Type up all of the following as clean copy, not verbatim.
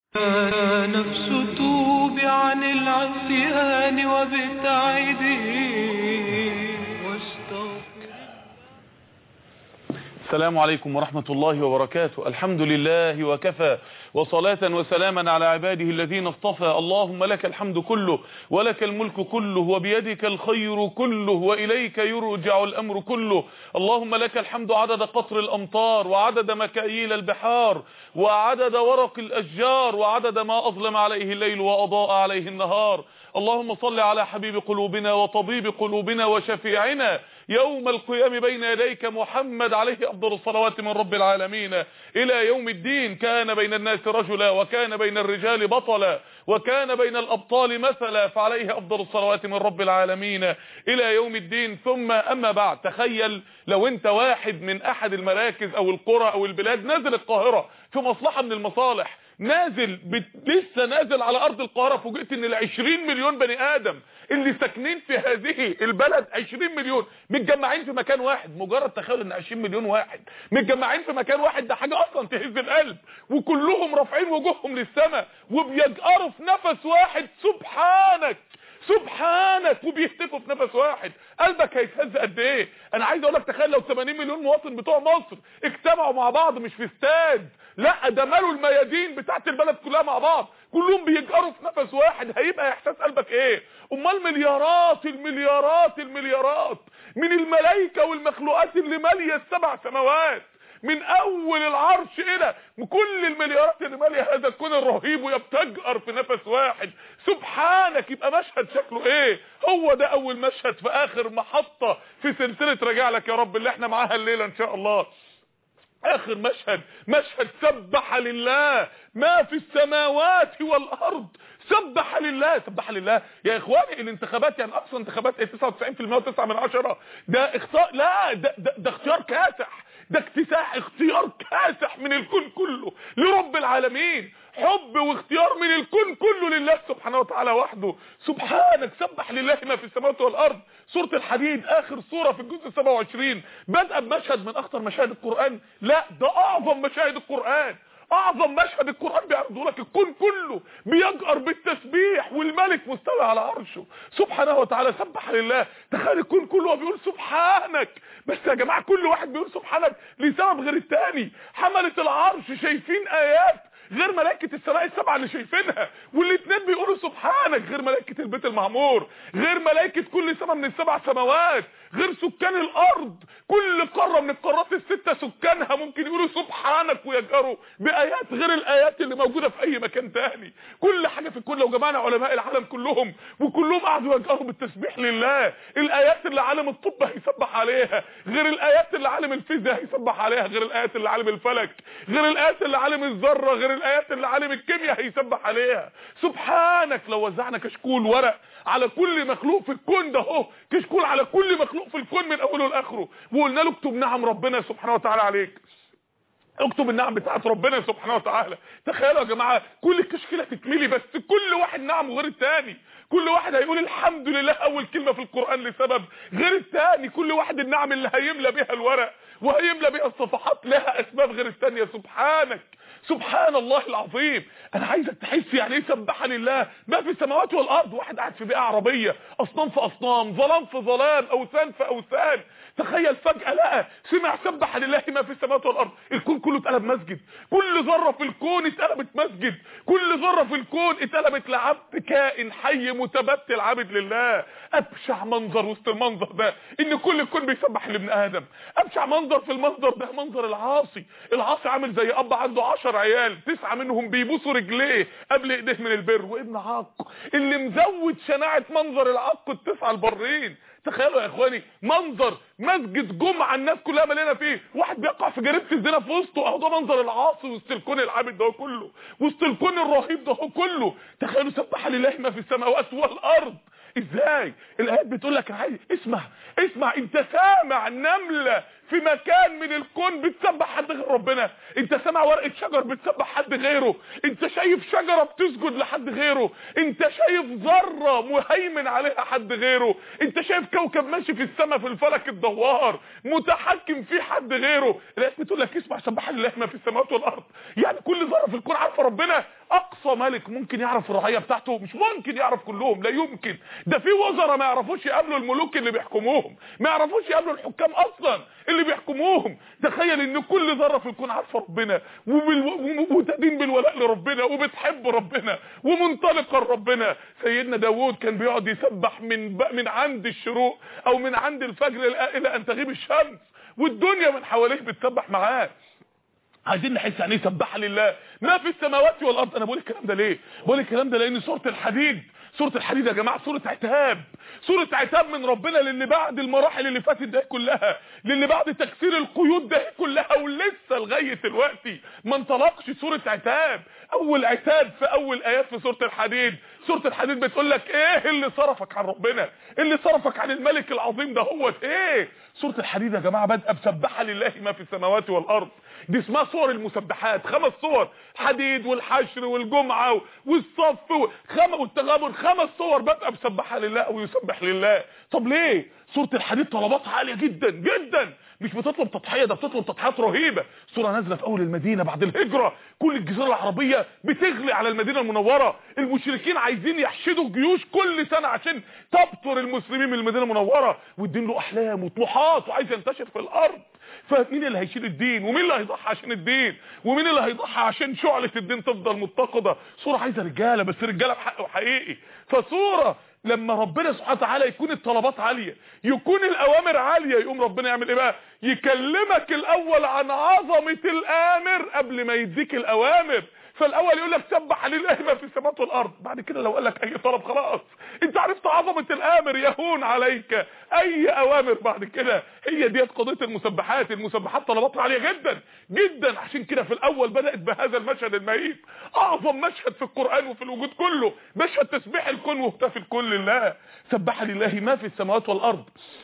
يا نفس توبي عن العصيان وابتعدي واستغفري. السلام عليكم ورحمة الله وبركاته. الحمد لله وكفى، وصلاة وسلاما على عباده الذين اصطفى. اللهم لك الحمد كله ولك الملك كله وبيدك الخير كله وإليك يرجع الأمر كله. اللهم لك الحمد عدد قطر الأمطار وعدد مكاييل البحار وعدد ورق الأشجار وعدد ما أظلم عليه الليل وأضاء عليه النهار. اللهم صل على حبيب قلوبنا وطبيب قلوبنا وشفيعنا يوم القيام بين يديك محمد عليه أفضل الصلوات من رب العالمين إلى يوم الدين. كان بين الناس رجلا وكان بين الرجال بطلا وكان بين الأبطال مثلا، فعليه أفضل الصلوات من رب العالمين إلى يوم الدين. ثم أما بعد، تخيل لو أنت واحد من أحد المراكز أو القرى أو البلاد نازل القاهرة في مصلحة من المصالح، لسه نازل على أرض القاهرة، فوجئت ان 20 مليون بني آدم اللي ساكنين في هذه البلد 20 مليون متجمعين في مكان واحد. مجرد تخيل ان 20 مليون واحد متجمعين في مكان واحد، ده حاجة اصلا تهز القلب، وكلهم رافعين وجوههم للسماء وبيجأروا في نفس واحد سبحانك سبحانك، وبيهتفوا في نفس واحد. قلبك هيتهز قد ايه؟ انا عايز اقول لك، تخيل لو 80 مليون مواطن بتوع مصر اجتمعوا مع بعض، مش في استاد، لا ده مالوا الميادين بتاعت البلد كلها مع بعض، كلهم بيجأروا في نفس واحد، هيبقى احساس قلبك ايه؟ امال مليارات المليارات المليارات من الملائكه والمخلوقات اللي ماليه السبع سماوات، من اول العرش الى كل المليارات اللي ماليه هذا الكون الرهيب، وهي بتجأر في نفس واحد سبحانك. يبقى مشهد شكله ايه؟ هو ده اول مشهد في اخر محطة في سلسلة راجع لك يا رب اللي احنا معاها الليلة ان شاء الله. اخر مشهد سبح لله ما في السماوات والارض، سبح لله يا اخواني. الانتخابات يعني اقصى انتخابات 99% و9 من 10 ده اختيار، لا ده اختيار كاسح، ده اكتساح، اختيار كاسح من الكون كله لرب العالمين، حب واختيار من الكون كله لله سبحانه وتعالى وحده. سبحانك سبح لله ما في السماوات والارض. سورة الحديد اخر سورة في الجزء 27 بدأ بمشهد من اخطر مشاهد القرآن، لا ده اعظم مشاهد القرآن، اعظم مشهد القرآن بيعرضه لك. الكون كله بيجأر بالتسبيح والملك مستوي على عرشه سبحانه وتعالى. سبح لله. تخيل الكون كله بيقول سبحانك، بس يا جماعة كل واحد بيقول سبحانك لسبب غير التاني. حملة العرش شايفين ايات غير ملائكة السماء السبعة اللي شايفينها، والاثنين بيقولوا سبحانك، غير ملائكة البيت المعمور، غير ملائكة كل سماء من السبع سماوات، غير سكان الارض. كل قارة من القارات الستة سكانها ممكن يقولوا سبحانك ويجأروا بآيات غير الآيات اللي موجودة في اي مكان تاني. كل حاجة في الكون لو جمعنا علماء العالم كلهم وكلهم قعدوا يجأروا بالتسبيح لله، الآيات اللي عالم الطب هيسبح عليها غير الآيات اللي عالم الفيزياء هيسبح عليها، غير الآيات اللي عالم الفلك، غير الآيات اللي عالم الذرة، غير الآيات اللي عالم الكيمياء هيسبح عليها. سبحانك. لو وزعنا كشكول ورق على كل مخلوق في الكون ده، اهو كشكول على كل مخلوق في الكون من اوله لاخره، وقلنا له اكتب نعم ربنا سبحانه وتعالى عليك، اكتب النعم بتاعت ربنا سبحانه وتعالى. تخيلوا يا جماعه كل الكشكيله تتملي، بس كل واحد نعم غير الثاني، كل واحد هيقول الحمد لله اول كلمه في القران لسبب غير الثاني، كل واحد النعم اللي هيملى بيها الورق وهيملى بيها الصفحات لها اسباب غير الثانيه. سبحانك سبحان الله العظيم. انا عايزك تحس يعني ايه سبح لله ما في السماوات والارض. واحد قاعد في بيئه عربيه، اصنام في اصنام، ظلام في ظلام، اوثان في اوثان، تخيل فجأة لقى سمع سبح لله ما في السماوات والارض، الكون كله اتقلب مسجد، كل ذرة في الكون اتقلبت مسجد، كل ذرة في الكون اتقلبت لعبد كائن حي متبتل عابد لله. ابشع منظر وسط المنظر ده ان كل الكون بيسبح لابن ادم. ابشع منظر في المنظر ده منظر العاصي عامل زي اب عنده 10 عيال 9 منهم بيبوسوا رجليه قبل ايديه من البر، وابن عاق اللي مزود شناعة منظر العاق ال9 البرين. تخيلوا يا اخواني منظر مسجد جمعة الناس كلها مليانه فيه، واحد بيقع في جريمه الزنا في وسطه، اهو ده منظر العاصي وسط الكون العابد ده كله، وسط الكون الرهيب ده كله. تخيلوا سبح لله ما في السماوات والارض. ازاي؟ الايات بتقول لك اسمع انت سامع نمله في مكان من الكون بتسبح حد غير ربنا؟ انت سامع ورقه شجر بتسبح حد غيره؟ انت شايف شجره بتسجد لحد غيره؟ انت شايف ذره مهيمن عليها حد غيره؟ انت شايف كوكب ماشي في السماء في الفلك الدوار متحكم فيه حد غيره؟ الايات بتقول لك اسمع سبح لله ما في السماوات والارض. يعني كل ذره في الكون عارفه ربنا. اقصى ملك ممكن يعرف الرعيه بتاعته؟ مش ممكن يعرف كلهم، لا يمكن. ده في وزراء ما يعرفوش يقابلوا الملوك اللي بيحكموهم، ما يعرفوش يقابلوا الحكام اصلا اللي بيحكموهم. تخيل ان كل ذره في الكون عارفه ربنا وتدين بالولاء لربنا وبتحب ربنا ومنطلقه لربنا. سيدنا داوود كان بيقعد يسبح من عند الشروق او من عند الفجر الى ان تغيب الشمس، والدنيا من حواليه بتسبح معاه. عايزين نحس يعني ايه سبح لله ما في السماوات والارض. انا بقول الكلام ده ليه؟ بقول الكلام ده لان سوره الحديد يا جماعه سوره عتاب من ربنا للي بعد المراحل اللي فاتت ده كلها، للي بعد تكسير القيود ده كلها ولسه لغايه دلوقتي ما انطلقش. سوره عتاب، اول عتاب في اول ايات في سوره الحديد بتقول لك ايه اللي صرفك عن ربنا، اللي صرفك عن الملك العظيم ده هو ايه. سوره الحديد يا جماعه بادئه بسبح لله ما في السماوات والارض. دي اسمها صور المسبحات، 5 صور، الحديد والحشر والجمعه والصف والتغابن، 5 صور بادئه بسبح لله او يسبح لله. طب ليه؟ سوره الحديد طلباتها عاليه جدا جدا، مش بتطلب تضحيه، ده بتطلب تضحيات رهيبه. سوره نازله في اول المدينه بعد الهجره، كل الجزيره العربيه بتغلي على المدينه المنوره، المشركين عايزين يحشدوا الجيوش كل سنه عشان تبطر المسلمين من المدينه المنوره، والدين له احلام وطموحات وعايز ينتشر في الارض. فمين اللي هيشيل الدين؟ ومين اللي هيضحي عشان الدين؟ ومين اللي هيضحي عشان شعله الدين تفضل متقده؟ سوره عايزه رجاله، بس رجاله بحق وحقيقي. فسوره لما ربنا سبحانه وتعالى يكون الطلبات عاليه، يكون الاوامر عاليه، يقوم ربنا يعمل ايه بقى؟ يكلمك الاول عن عظمه الامر قبل ما يديك الاوامر. فالاول يقول لك سبح لله ما في السماوات والارض، بعد كده لو قال لك اي طلب خلاص انت عرفت عظمه الامر، يهون عليك اي اوامر بعد كده. هي دي قضيه المسبحات طلباتها عاليه جدا جدا. عشان كده في الاول بدات بهذا المشهد المهيب، اعظم مشهد في القران وفي الوجود كله، مشهد تسبيح الكون واهتاف الكون لله. سبح لله ما في السماوات والارض،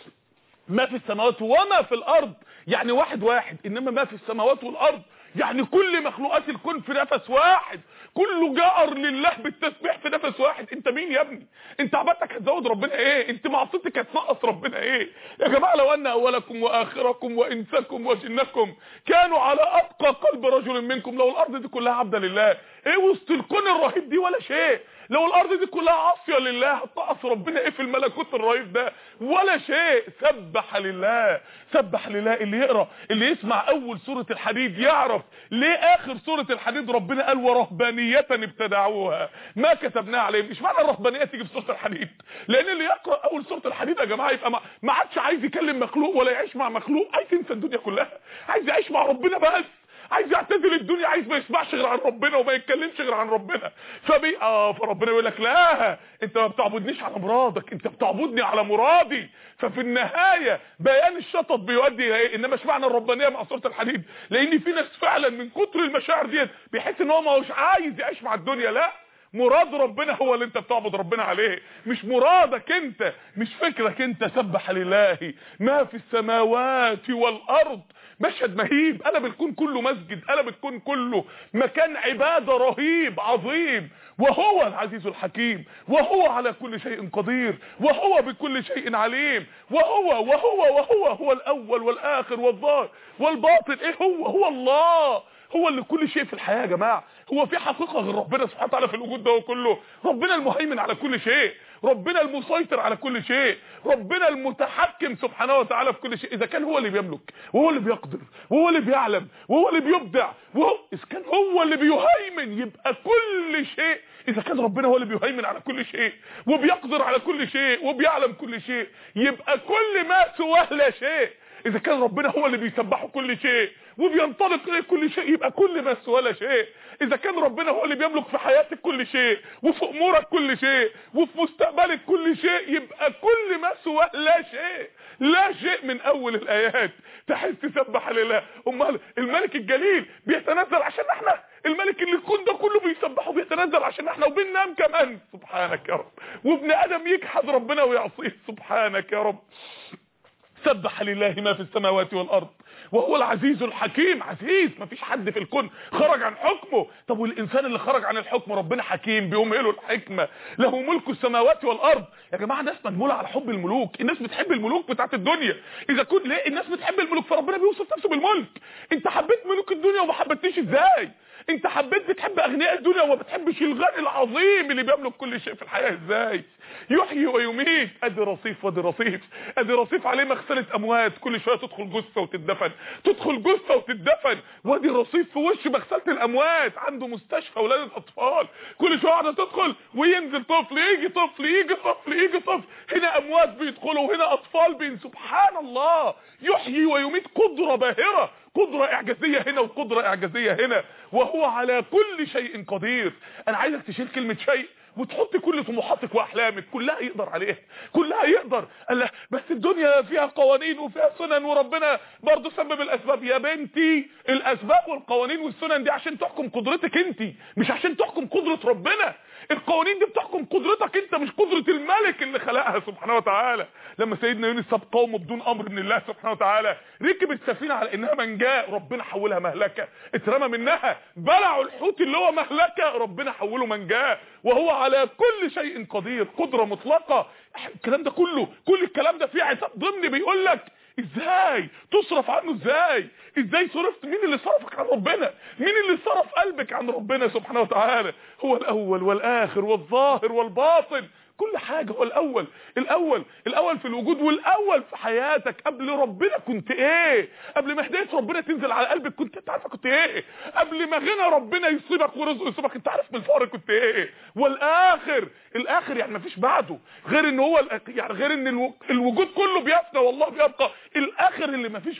ما في السماوات وما في الارض يعني واحد، انما ما في السماوات والارض يعني كل مخلوقات الكون في نفس واحد، كله جار لله بالتسبيح في نفس واحد. انت مين يا ابني؟ انت عبادتك هتزود ربنا ايه؟ انت معصيتك هتنقص ربنا ايه؟ يا جماعه لو ان اولكم واخركم وانسكم وجنكم كانوا على اتقى قلب رجل منكم، لو الارض دي كلها عبده لله، ايه وسط الكون الرهيب دي ولا شيء. لو الارض دي كلها عاصيه لله هتنقص ربنا ايه في الملكوت الرهيب ده؟ ولا شيء. سبح لله اللي يقرا اللي يسمع اول سوره الحديد يعرف ليه اخر سوره الحديد ربنا قال ورهبانيه ابتدعوها ما كتبناها عليهم. مش معنى الرهبانيه تيجي في سوره الحديد، لان اللي يقرا اول سوره الحديد يا جماعه يبقى ما عادش عايز يكلم مخلوق ولا يعيش مع مخلوق، عايز ينسى الدنيا كلها، عايز يعيش مع ربنا بس، عايز يعتزل الدنيا، عايز ما يسمعش غير عن ربنا وما يتكلمش غير عن ربنا. فربنا يقول لك لا، انت ما بتعبدنيش على مرادك، انت بتعبدني على مرادي. ففي النهايه بيان الشطط بيؤدي الى ايه؟ انما اشمعنى الربانيه مع سوره الحديد؟ لان في ناس فعلا من كتر المشاعر ديت بيحس ان هو ما هوش عايز يعيش مع الدنيا. لا، مراد ربنا هو اللي انت بتعبد ربنا عليه، مش مرادك انت، مش فكرك انت. سبح لله ما في السماوات والارض. مشهد مهيب، قلب الكون كله مسجد، قلب الكون كله مكان عباده رهيب عظيم. وهو العزيز الحكيم، وهو على كل شيء قدير، وهو بكل شيء عليم، وهو الاول والاخر والظاهر والباطن. ايه هو الله، هو اللي كل شيء في الحياه يا جماعه. هو في حقيقه غير ربنا سبحانه وتعالى في الوجود ده كله؟ ربنا المهيمن على كل شيء، ربنا المسيطر على كل شيء، ربنا المتحكم سبحانه وتعالى في كل شيء. اذا كان هو اللي بيملك وهو اللي بيقدر وهو اللي بيعلم وهو اللي بيبدع اذا كان هو اللي بيهيمن يبقى كل شيء. اذا كان ربنا هو اللي بيهيمن على كل شيء وبيقدر على كل شيء وبيعلم كل شيء، يبقى كل ما سواه لا شيء. اذا كان ربنا هو اللي بيسبحه كل شيء وبينطلق اليه كل شيء، يبقى كل ما سواه لا شيء. اذا كان ربنا هو اللي بيملك في حياتك كل شيء وفي امورك كل شيء وفي مستقبلك كل شيء، يبقى كل ما سواه لا شيء. لا شيء من اول الايات تحس سبح لله. امال الملك الجليل بيتنزل عشان احنا، الملك اللي الكون ده كله بيسبحه بيتنزل عشان احنا وبننام كمان. سبحانك يا رب. وابن ادم يجحد ربنا ويعصيه. سبحانك يا رب. سبح لله ما في السماوات والارض. وهو العزيز الحكيم. عزيز، مفيش حد في الكون خرج عن حكمه. طب والانسان اللي خرج عن الحكم ربنا حكيم بيمهله الحكمه، له ملك السماوات والارض. يا جماعه الناس مجموله على حب الملوك، الناس بتحب الملوك بتاعت الدنيا. اذا كنت ليه الناس بتحب الملوك؟ فربنا بيوصف نفسه بالملك. انت حبيت ملوك الدنيا وما حبيتنيش ازاي؟ انت حبيت بتحب اغنياء الدنيا وما بتحبش الغني العظيم اللي بيملك كل شيء في الحياه ازاي؟ يحيي ويميت. ادي رصيف وادي رصيف، ادي رصيف عليه مغسله اموات، كل شويه تدخل جثه وتتدفن، تدخل جثه وتتدفن. وادي رصيف في وش مغسله الاموات، عنده مستشفى ولاده اطفال، كل شويه واحده تدخل وينزل طفل، يجي طفل، يجي طفل، يجي طفل، هنا اموات بيدخلوا وهنا اطفال سبحان الله. يحيي ويميت، قدره باهره، قدرة اعجازية هنا وقدرة اعجازية هنا، وهو على كل شيء قدير. انا عايزك تشيل كلمة شيء وتحط كل طموحاتك واحلامك، كلها يقدر عليها، كلها يقدر. الله، بس الدنيا فيها قوانين وفيها سنن وربنا برضو سبب الاسباب. يا بنتي الاسباب والقوانين والسنن دي عشان تحكم قدرتك انت، مش عشان تحكم قدرة ربنا. القوانين دي بتحكم قدرتك انت، مش قدرة الملك اللي خلقها سبحانه وتعالى. لما سيدنا يونس ساب قومه بدون امر من الله سبحانه وتعالى، ركب السفينة على انها منجاة، ربنا حولها مهلكة، اترمى منها، بلعوا الحوت اللي هو مهلكة، ربنا حوله منجاة، وهو على كل شيء قدير، قدرة مطلقة. الكلام ده كله، كل الكلام ده فيه عتاب ضمني بيقول لك ازاي تصرف عنه، ازاي صرفت، مين اللي صرفك عن ربنا، مين اللي صرف قلبك عن ربنا سبحانه وتعالى. هو الاول والاخر والظاهر والباطن، كل حاجة. هو الاول في الوجود، والاول في حياتك. قبل ربنا كنت ايه؟ قبل ما هداية ربنا تنزل على قلبك كنت انت عارفه كنت ايه؟ قبل ما غنى ربنا يصيبك ورزقه يصيبك انت عارف من الفقر كنت ايه؟ الاخر يعني مفيش بعده، غير ان هو يعني غير ان الوجود كله بيفنى والله بيبقى. الاخر اللي مفيش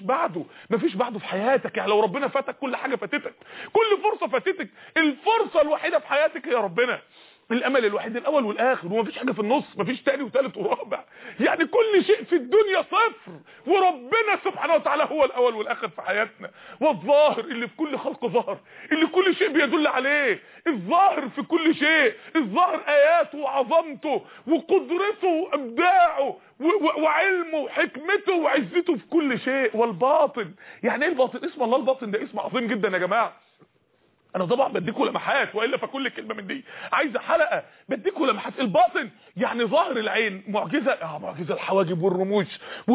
بعده في حياتك. يعني لو ربنا فاتك كل حاجة فاتتك، كل فرصة فاتتك، الفرصة الوحيدة في حياتك هي ربنا. الامل الوحيد الاول والاخر، ومفيش حاجه في النص، مفيش تاني وتالت ورابع. يعني كل شيء في الدنيا صفر، وربنا سبحانه وتعالى هو الاول والاخر في حياتنا. والظاهر اللي في كل خلق ظهر، اللي كل شيء بيدل عليه، الظاهر في كل شيء، الظاهر اياته وعظمته وقدرته وابداعه وعلمه وحكمته وعزته في كل شيء. والباطن، يعني ايه الباطن؟ اسم الله الباطن ده اسم عظيم جدا يا جماعه. انا طبعا بديكوا لمحات، والا فكل كلمه من دي عايزه حلقه. بديكوا لمحات. الباطن يعني ظاهر العين، معجزه، معجزه الحواجب والرموش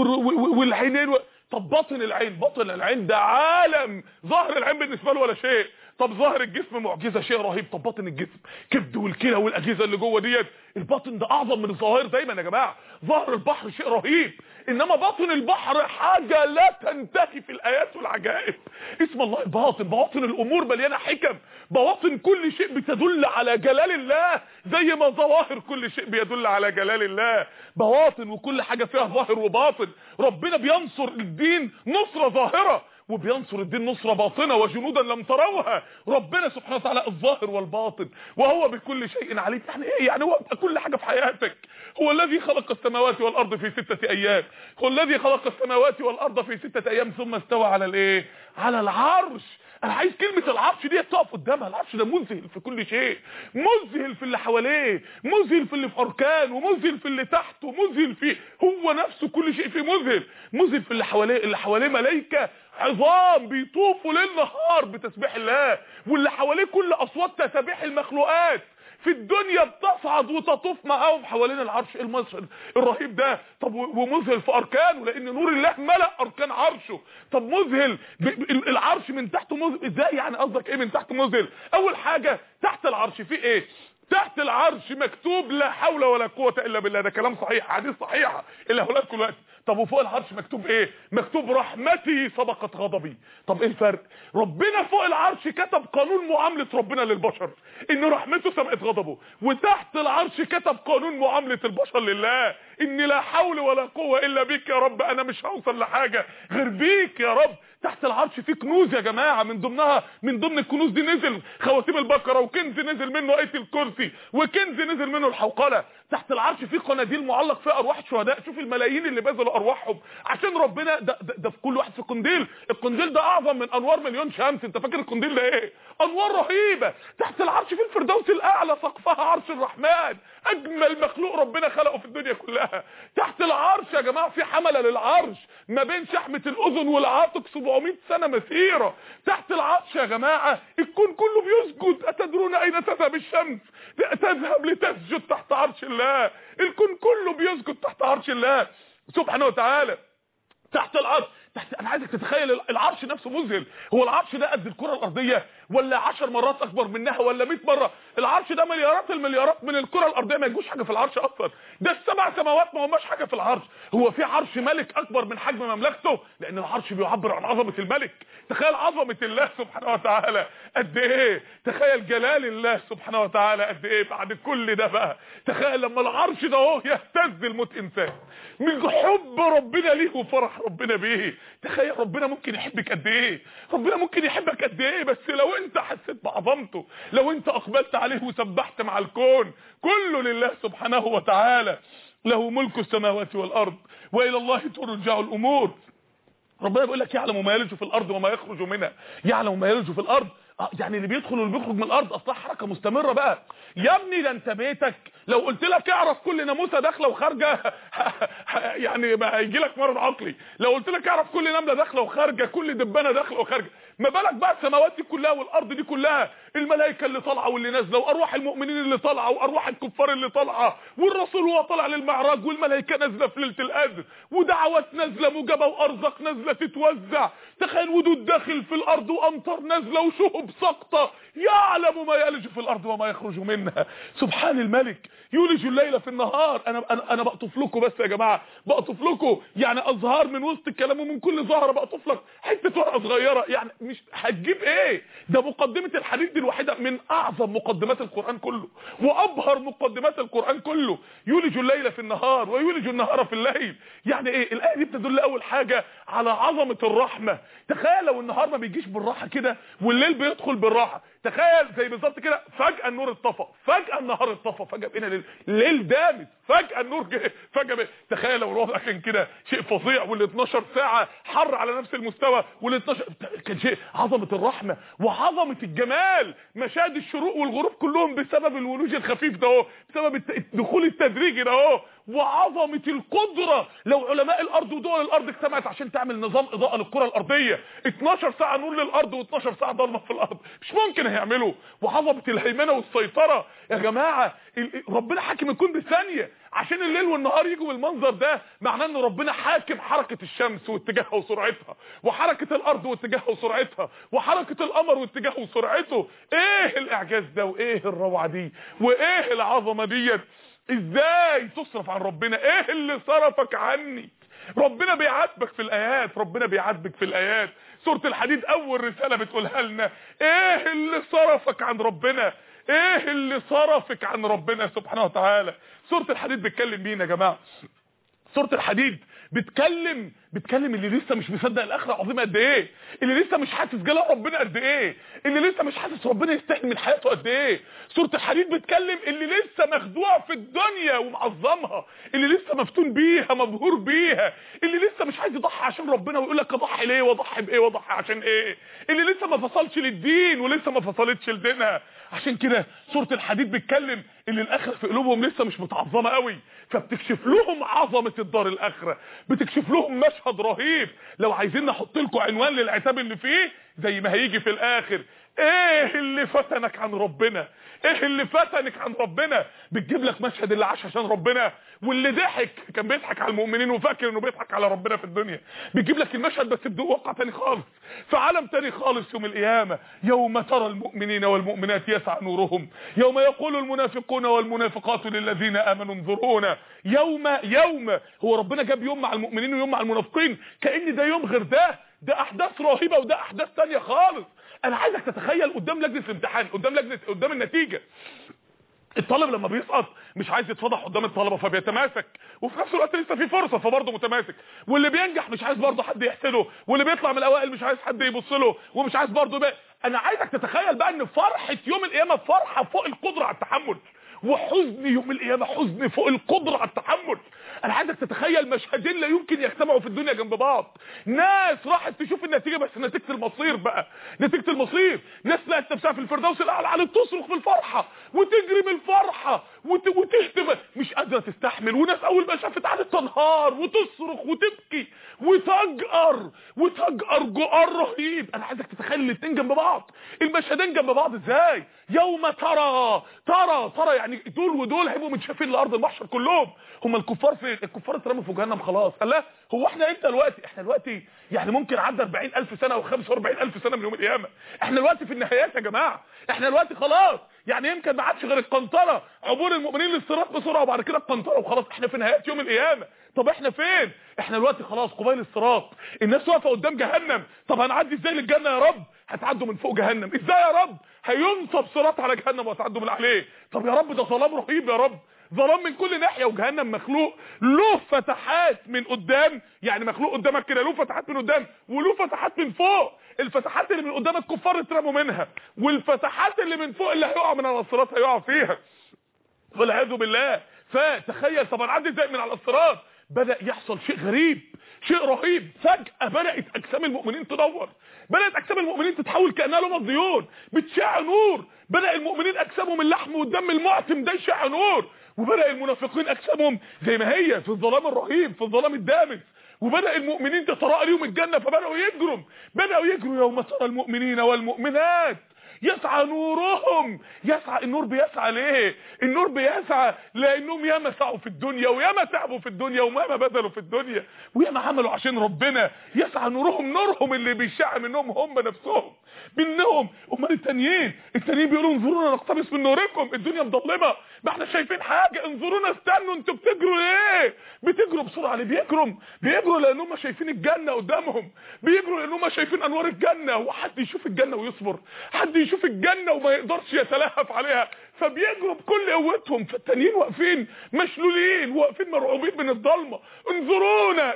والعينين طب باطن العين ده عالم، ظاهر العين بالنسبه له ولا شيء. طب ظاهر الجسم معجزه، شيء رهيب. طب باطن الجسم، كبد والكلى والاجهزه اللي جوه ديت، الباطن ده اعظم من الظاهر دايما يا جماعه. ظاهر البحر شيء رهيب، انما باطن البحر حاجه لا تنتهي في الايات والعجائب. اسم الله الباطن، بواطن الامور مليانه حكم، بواطن كل شيء بتدل على جلال الله، زي ما ظواهر كل شيء بيدل على جلال الله. بواطن، وكل حاجه فيها ظاهر وباطن. ربنا بينصر الدين نصره ظاهره، وبينصر الدين نصرة باطنة، وجنودا لم تروها. ربنا سبحانه وتعالى الظاهر والباطن، وهو بكل شيء عليم. يعني ايه؟ يعني هو كل حاجة في حياتك. هو الذي خلق السماوات والارض في 6 ايام، هو الذي خلق السماوات والارض في 6 ايام ثم استوى على الايه؟ على العرش. انا عايز كلمة العرش دي تقف قدامها. العرش ده مذهل في كل شيء، مذهل في اللي حواليه، مذهل في اللي في اركانه، مذهل في اللي تحته، مذهل في هو نفسه، كل شيء فيه مذهل في اللي حواليه. اللي حواليه ملائكة عظام بيطوفوا ليل نهار بتسبيح الله، واللي حواليه كل اصوات تسابيح المخلوقات في الدنيا بتصعد وتطوف معاهم حوالين العرش المصر الرهيب ده. طب ومذهل في اركانه، لان نور الله ملأ اركان عرشه. طب مذهل العرش من تحته مذهل ازاي؟ يعني قصدك ايه من تحت مذهل؟ اول حاجة تحت العرش فيه ايه؟ تحت العرش مكتوب لا حول ولا قوة الا بالله. ده كلام صحيح، حديث صحيحة اللي هقولها لكم دلوقتي. طب وفوق العرش مكتوب ايه؟ مكتوب رحمتي سبقت غضبي. طب ايه الفرق؟ ربنا فوق العرش كتب قانون معاملة ربنا للبشر، ان رحمته سبقت غضبه، وتحت العرش كتب قانون معاملة البشر لله، ان لا حول ولا قوة الا بك يا رب، انا مش هوصل لحاجة غير بيك يا رب. تحت العرش في كنوز يا جماعة، من ضمن الكنوز دي نزل خواتيم البقرة، وكنز نزل منه آية الكرسي، وكنز نزل منه الحوقلة. تحت العرش في قناديل معلق فيها ارواح الشهداء. شوف الملايين اللي بذلوا ارواحهم عشان ربنا. ده في كل واحد في قنديل. القنديل ده اعظم من انوار مليون شمس. انت فاكر القنديل ده ايه؟ انوار رهيبه، تحت العرش في الفردوس الاعلى سقفها عرش الرحمن، اجمل مخلوق ربنا خلقه في الدنيا كلها. تحت العرش يا جماعه في حمله للعرش ما بين شحمه الاذن والعاتق 700 سنه مسيره. تحت العرش يا جماعه الكون كله بيسجد. اتدرون اين تذهب الشمس؟ تذهب لتسجد تحت عرش الله. الكون كله بيسجد تحت عرش الله سبحانه وتعالى. تحت العرش انا عايزك تتخيل العرش نفسه مذهل. هو العرش ده قد الكره الارضيه ولا 10 مرات اكبر منها ولا 100 مره؟ العرش ده مليارات المليارات من الكره الارضيه، ما يجوش حاجه في العرش اصلا. ده ال7 سماوات ما هماش حاجه في العرش. هو في عرش ملك اكبر من حجم مملكته؟ لان العرش بيعبر عن عظمه الملك. تخيل عظمه الله سبحانه وتعالى قد ايه، تخيل جلال الله سبحانه وتعالى قد ايه. بعد كل ده بقى تخيل لما العرش ده اهو يهتز الموت انسان من حب ربنا ليه وفرح ربنا بيه. تخيل ربنا ممكن يحبك قد ايه، ربنا ممكن يحبك قد ايه، بس لو انت حسيت بعظمته، لو انت اقبلت عليه وسبحت مع الكون كله لله سبحانه وتعالى. له ملك السماوات والارض والى الله ترجع الامور. ربنا بيقول لك يعلم ما يلج في الارض وما يخرج منها. يعلم ما يلج في الارض يعني اللي بيدخل واللي بيخرج من الارض اصلا حركه مستمره بقى. يا ابني ده انت بيتك لو قلت لك اعرف كل ناموسه داخله وخارجه يعني ما هيجي لك مرض عقلي. لو قلت لك اعرف كل نمله داخله وخارجه، كل دبانه داخله وخارجه، ما بالك بقى السماوات دي كلها والارض دي كلها، الملائكه اللي طالعه واللي نازله وارواح المؤمنين اللي طالعه وارواح الكفار اللي طالعه، والرسول وهو طالع للمعراج والملائكه نازله في ليله القدر، ودعوات نازله مجابه وارزاق نازله تتوزع. تخيل ودود داخل في الارض وامطار نازله وشهب ساقطه. يعلم ما يلج في الارض وما يخرج منها. سبحان الملك يولج الليل في النهار. انا بقطف لكم بس يا جماعه، بقطف لكم يعني ازهار من وسط الكلام، ومن كل زهره بقطف لك حته ورقه صغيره. يعني مش هتجيب ايه؟ ده مقدمه الحديث دي الوحيده من اعظم مقدمات القران كله وابهر مقدمات القران كله. يولج الليل في النهار ويولج النهار في الليل. يعني ايه الايه دي؟ بتدل اول حاجه على عظمه الرحمه. تخيل لو النهار ما بيجيش بالراحه كده والليل بيدخل بالراحه. تخيل زي بالظبط كده فجاه النور اتطفى، فجاه النهار اتطفى، فجاه بقينا الليل دامس، فجاه النور جه، فجاه تخيل لو الوضع كان كده شيء فظيع، وال 12 ساعه حر على نفس المستوى، وال 12 كان شيء. عظمه الرحمه وعظمه الجمال. مشاهد الشروق والغروب كلهم بسبب الولوج الخفيف ده اهو، بسبب الدخول التدريجي ده اهو. وعظمه القدره لو علماء الارض ودول الارض اجتمعت عشان تعمل نظام اضاءه للكره الارضيه، 12 ساعه نور للارض و12 ساعه ضلمه في الارض، مش ممكن هيعملوا. وعظمه الهيمنه والسيطره يا جماعه. ربنا حاكم الكون بثانيه. عشان الليل والنهار يجوا بالمنظر ده معناه ان ربنا حاكم حركه الشمس واتجاهها وسرعتها، وحركه الارض واتجاهها وسرعتها، وحركه القمر واتجاهه وسرعته. ايه الاعجاز ده وايه الروعه دي وايه العظمه ديت؟ ازاي تصرف عن ربنا؟ ايه اللي صرفك عني؟ ربنا بيعاتبك في الايات، ربنا بيعاتبك في الايات. سوره الحديد اول رساله بتقولها لنا ايه اللي صرفك عن ربنا، ايه اللي صرفك عن ربنا سبحانه وتعالى. سوره الحديد بتكلم مين يا جماعه؟ سوره الحديد بتكلم اللي لسه مش مصدق الاخره عظيمه قد ايه، اللي لسه مش حاسس جلال ربنا قد ايه، اللي لسه مش حاسس ربنا يستحي من حياته قد ايه. سوره الحديد بتكلم اللي لسه مخدوع في الدنيا ومعظمها، اللي لسه مفتون بيها مبهور بيها، اللي لسه مش عايز يضحي عشان ربنا ويقول لك اضحي ليه واضحي بايه واضحي عشان ايه، اللي لسه ما فصلش للدين ولسه ما فصلتش لدينها. عشان كده سوره الحديد بتكلم اللي الاخره في قلوبهم لسه مش متعظمه قوي، فبتكشف لهم عظمه الدار الاخره، بتكشف لهم مشهد رهيب. لو عايزين نحط لكم عنوان للعتاب اللي فيه زي ما هيجي في الاخر، ايه اللي فتنك عن ربنا؟ ايه اللي فتنك عن ربنا؟ بتجيب لك مشهد اللي عاش عشان ربنا واللي ضحك كان بيضحك على المؤمنين وفاكر انه بيضحك على ربنا في الدنيا. بتجيب لك المشهد بس بواقع تاني خالص، في عالم تاني خالص يوم القيامه. يوم ترى المؤمنين والمؤمنات يسعى نورهم، يوم يقول المنافقون والمنافقات للذين امنوا انظرونا. يوم هو ربنا جاب يوم مع المؤمنين ويوم مع المنافقين كأن ده يوم غير ده احداث رهيبه وده احداث تانية خالص. انا عايزك تتخيل قدام لجنه الامتحان، قدام النتيجه، الطالب لما بيسقط مش عايز يتفضح قدام الطلبه فبيتماسك، وفي نفس الوقت لسه في فرصه فبرضه متماسك، واللي بينجح مش عايز برضه حد يحسده، واللي بيطلع من الاوائل مش عايز حد يبص له، ومش عايز برضه بقى. انا عايزك تتخيل بقى ان فرحه يوم القيامه فرحه فوق القدره على التحمل، وحزن يوم القيامه حزن فوق القدره على التحمل. انا عايزك تتخيل مشهدين لا يمكن يجتمعوا في الدنيا جنب بعض. ناس راحت تشوف النتيجه، بس نتيجه المصير بقى، نتيجه المصير. ناس لقت نفسها في الفردوس الاعلى، على تصرخ من الفرحه وتجري من الفرحه وتهتم مش قادره تستحمل. وناس اول ما شافت قعدت تنهار وتصرخ وتبكي وتجأر جؤر رهيب. انا عايزك تتخيل الاثنين جنب بعض، المشهدين جنب بعض ازاي. يوم ترى يعني دول ودول هيبقوا متشافين لارض المحشر كلهم. هم الكفار فين؟ الكفار اترموا في جهنم خلاص. قال لا، هو احنا احنا دلوقتي يعني ممكن عدى 40,000 سنه او 45,000 سنه من يوم القيامه. احنا دلوقتي في النهايات يا جماعه، احنا دلوقتي خلاص. يعني يمكن ما عادش غير القنطره، عبور المؤمنين للصراط بسرعه وبعد كده القنطره وخلاص. احنا في نهايات يوم القيامه. طب احنا فين؟ احنا دلوقتي خلاص قبيل الصراط، الناس واقفه قدام جهنم. طب هنعدي ازاي للجنه يا رب؟ هتعدوا من فوق جهنم. ازاي يا رب؟ هينصب صراط على جهنم وهتعدوا من عليه. طب يا رب ده ظلام رهيب يا رب، ظلام من كل ناحيه. وجهنم مخلوق له فتحات من قدام، يعني مخلوق قدامك كده له فتحات من قدام وله فتحات من فوق. الفتحات اللي من قدام الكفار اترموا منها، والفتحات اللي من فوق اللي هيقع من على الصراط هيقع فيها والعياذ بالله. فتخيل طب هنعدي ازاي من على الصراط؟ بدأ يحصل شيء غريب، شيء رهيب. فجأة بدأت أجسام المؤمنين تدور، بدأت أجسام المؤمنين تتحول كأنها لهم الضيون، بتشع نور. بدأ المؤمنين أجسامهم اللحم والدم المعتم ده يشع نور، وبدأ المنافقين أجسامهم زي ما هي في الظلام الرهيب، في الظلام الدامس. وبدأ المؤمنين تتراءى لهم الجنة، فبدأوا يجروا يوم ترى المؤمنين والمؤمنات يسعى نورهم. يسعى النور، بيسعى ليه؟ النور بيسعى لانهم ياما سعوا في الدنيا وياما تعبوا في الدنيا وياما بذلوا في الدنيا وياما عملوا عشان ربنا. يسعى نورهم اللي بيشع منهم هم نفسهم منهم. امال التانيين بيقولوا انظرونا نقتبس من نوركم، الدنيا مظلمه ما احنا شايفين حاجه، انظرونا استنوا انتوا بتجروا ليه؟ بتجروا بسرعه ليه؟ بيجروا لانهم شايفين الجنه قدامهم، بيجروا لانهم شايفين انوار الجنه. وحد يشوف الجنه ويصبر؟ حد يشوف الجنه وما يقدرش يتلهف عليها؟ فبيجروا بكل قوتهم. فالتانيين واقفين مشلولين، واقفين مرعوبين من الضلمه. انظرونا،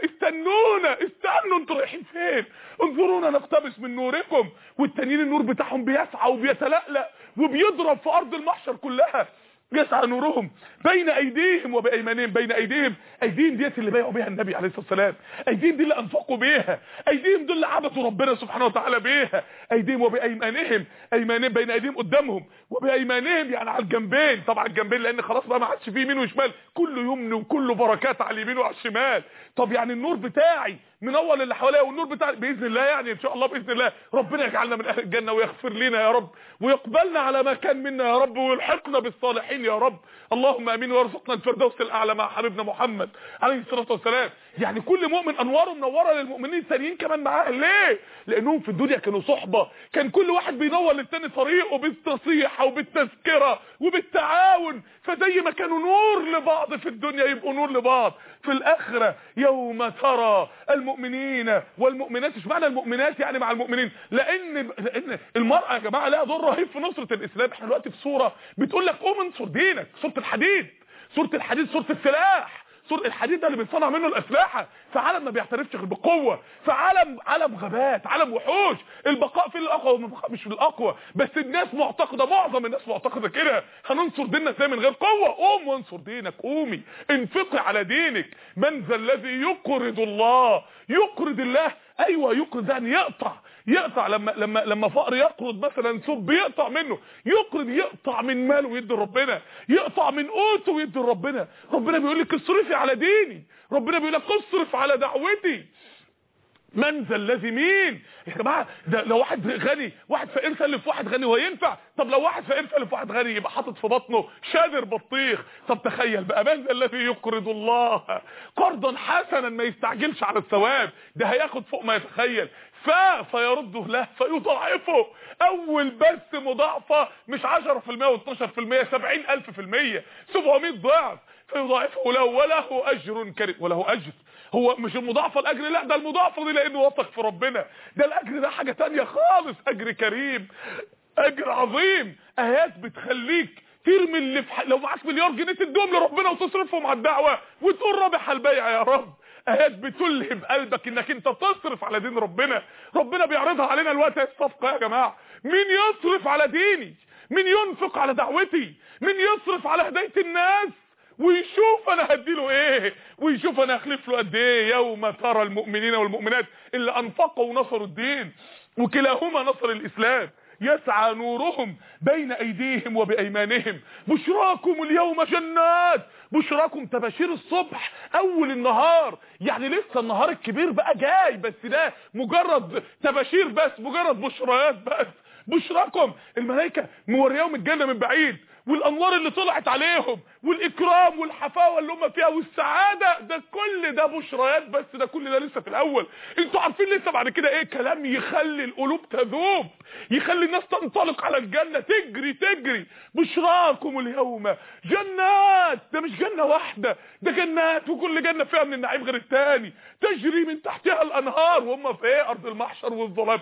استنوا انتوا رايحين فين؟ انظرونا نقتبس من نوركم. والتانيين النور بتاعهم بيسعى وبيتلألأ وبيضرب في ارض المحشر كلها. يسعى نورهم بين ايديهم وبايمانهم. بين ايديهم ديت اللي بايعوا بيها النبي عليه الصلاه والسلام، ايديهم دي اللي انفقوا بيها، ايديهم دول اللي عبدوا ربنا سبحانه وتعالى بيها. ايديهم وبايمانهم، بين ايديهم قدامهم وبايمانهم يعني على الجنبين. طبعا الجنبين لان خلاص بقى ما عادش فيه يمين وشمال، كله يمن وكله بركات على اليمين وعلى الشمال. طب يعني النور بتاعي منور اللي حواليا، والنور بتاعي باذن الله، يعني ان شاء الله باذن الله ربنا يجعلنا من اهل الجنه ويغفر لنا يا رب ويقبلنا على ما كان منا يا رب ويلحقنا بالصالحين يا رب. اللهم امين، ويرزقنا الفردوس الاعلى مع حبيبنا محمد عليه الصلاه والسلام. يعني كل مؤمن انواره منوره للمؤمنين الثانيين كمان معاه. ليه؟ لانهم في الدنيا كانوا صحبه، كان كل واحد بينور للثاني طريقه بالنصيحه وبالتذكره وبالتعاون. فزي ما كانوا نور لبعض في الدنيا يبقوا نور لبعض في الاخره. يوم ترى المؤمنين والمؤمنات. مش معنى المؤمنات يعني مع المؤمنين، لان المرأة يا جماعه لها دور رهيب في نصرة الاسلام. احنا دلوقتي في سورة بتقول لك قوم انصر دينك، سورة الحديد، سورة السلاح. سورة الحديد ده اللي بنصنع منه الاسلحه في عالم ما بيعترفش غير بالقوه، في عالم غابات، عالم وحوش. البقاء في الاقوى والبقاء مش في الاقوى. بس الناس معتقده، معظم الناس معتقده كده، هننصر ديننا ازاي من غير قوه؟ قوم وانصر دينك، قومي انفقي على دينك. من ذا الذي يقرض الله؟ يقرض الله، ايوه يقرض يعني يقطع. لما فقر يقرض مثلا ثوب بيقطع منه، يقطع من ماله ويدي ربنا، يقطع من قوته ويدي ربنا. ربنا بيقول لك اصرفي على ديني، ربنا بيقول لك اصرف على دعوتي. من ذا الذي مين يا جماعه؟ ده لو واحد غني، واحد فقير سلف واحد غني هو ينفع؟ طب لو واحد فقير سلف واحد غني يبقى حاطط في بطنه شادر بطيخ. طب تخيل بقى، من ذا الذي يقرض الله قرضا حسنا، ما يستعجلش على الثواب، ده هياخد فوق ما يتخيل. فيرده له فيضاعفه. اول بس مضاعفه مش 10% و12%، 70,000%، 700 ضعف. فيضاعفه له وله اجر كريم. وله اجر، هو مش المضاعفه الاجر، لا ده المضاعفه دي لانه وثق في ربنا. ده الاجر ده حاجه تانية خالص، اجر كريم، اجر عظيم. ايات بتخليك ترمي اللي لو معاك مليار جنيه تديهم لربنا وتصرفهم على الدعوه وتقول رابح البيع يا رب. ايات بتلهم قلبك انك انت تصرف على دين ربنا. ربنا بيعرضها علينا الوقت، الصفقه يا جماعه. مين يصرف على ديني؟ مين ينفق على دعوتي؟ مين يصرف على هدايه الناس ويشوف انا هديله ايه، ويشوف انا هخلف له قد ايه. يوم ترى المؤمنين والمؤمنات اللي انفقوا ونصروا الدين وكلاهما نصر الاسلام يسعى نورهم بين ايديهم وبايمانهم بشراكم اليوم جنات. بشراكم تباشير الصبح اول النهار، يعني لسه النهار الكبير بقى جاي، بس ده مجرد تباشير بس، مجرد بشريات بس. بشراكم الملائكه موريهم الجنه من بعيد، والانوار اللي طلعت عليهم والاكرام والحفاوه اللي هم فيها والسعاده، ده كل ده بشريات بس، ده كل ده لسه في الاول. انتوا عارفين لسه بعد كده ايه؟ كلام يخلي القلوب تذوب، يخلي الناس تنطلق على الجنه، تجري تجري. بشراكم اليوم جنات، ده مش جنه واحده، ده جنات، وكل جنه فيها من النعيم غير الثاني، تجري من تحتها الانهار. وهم في ايه؟ ارض المحشر والظلام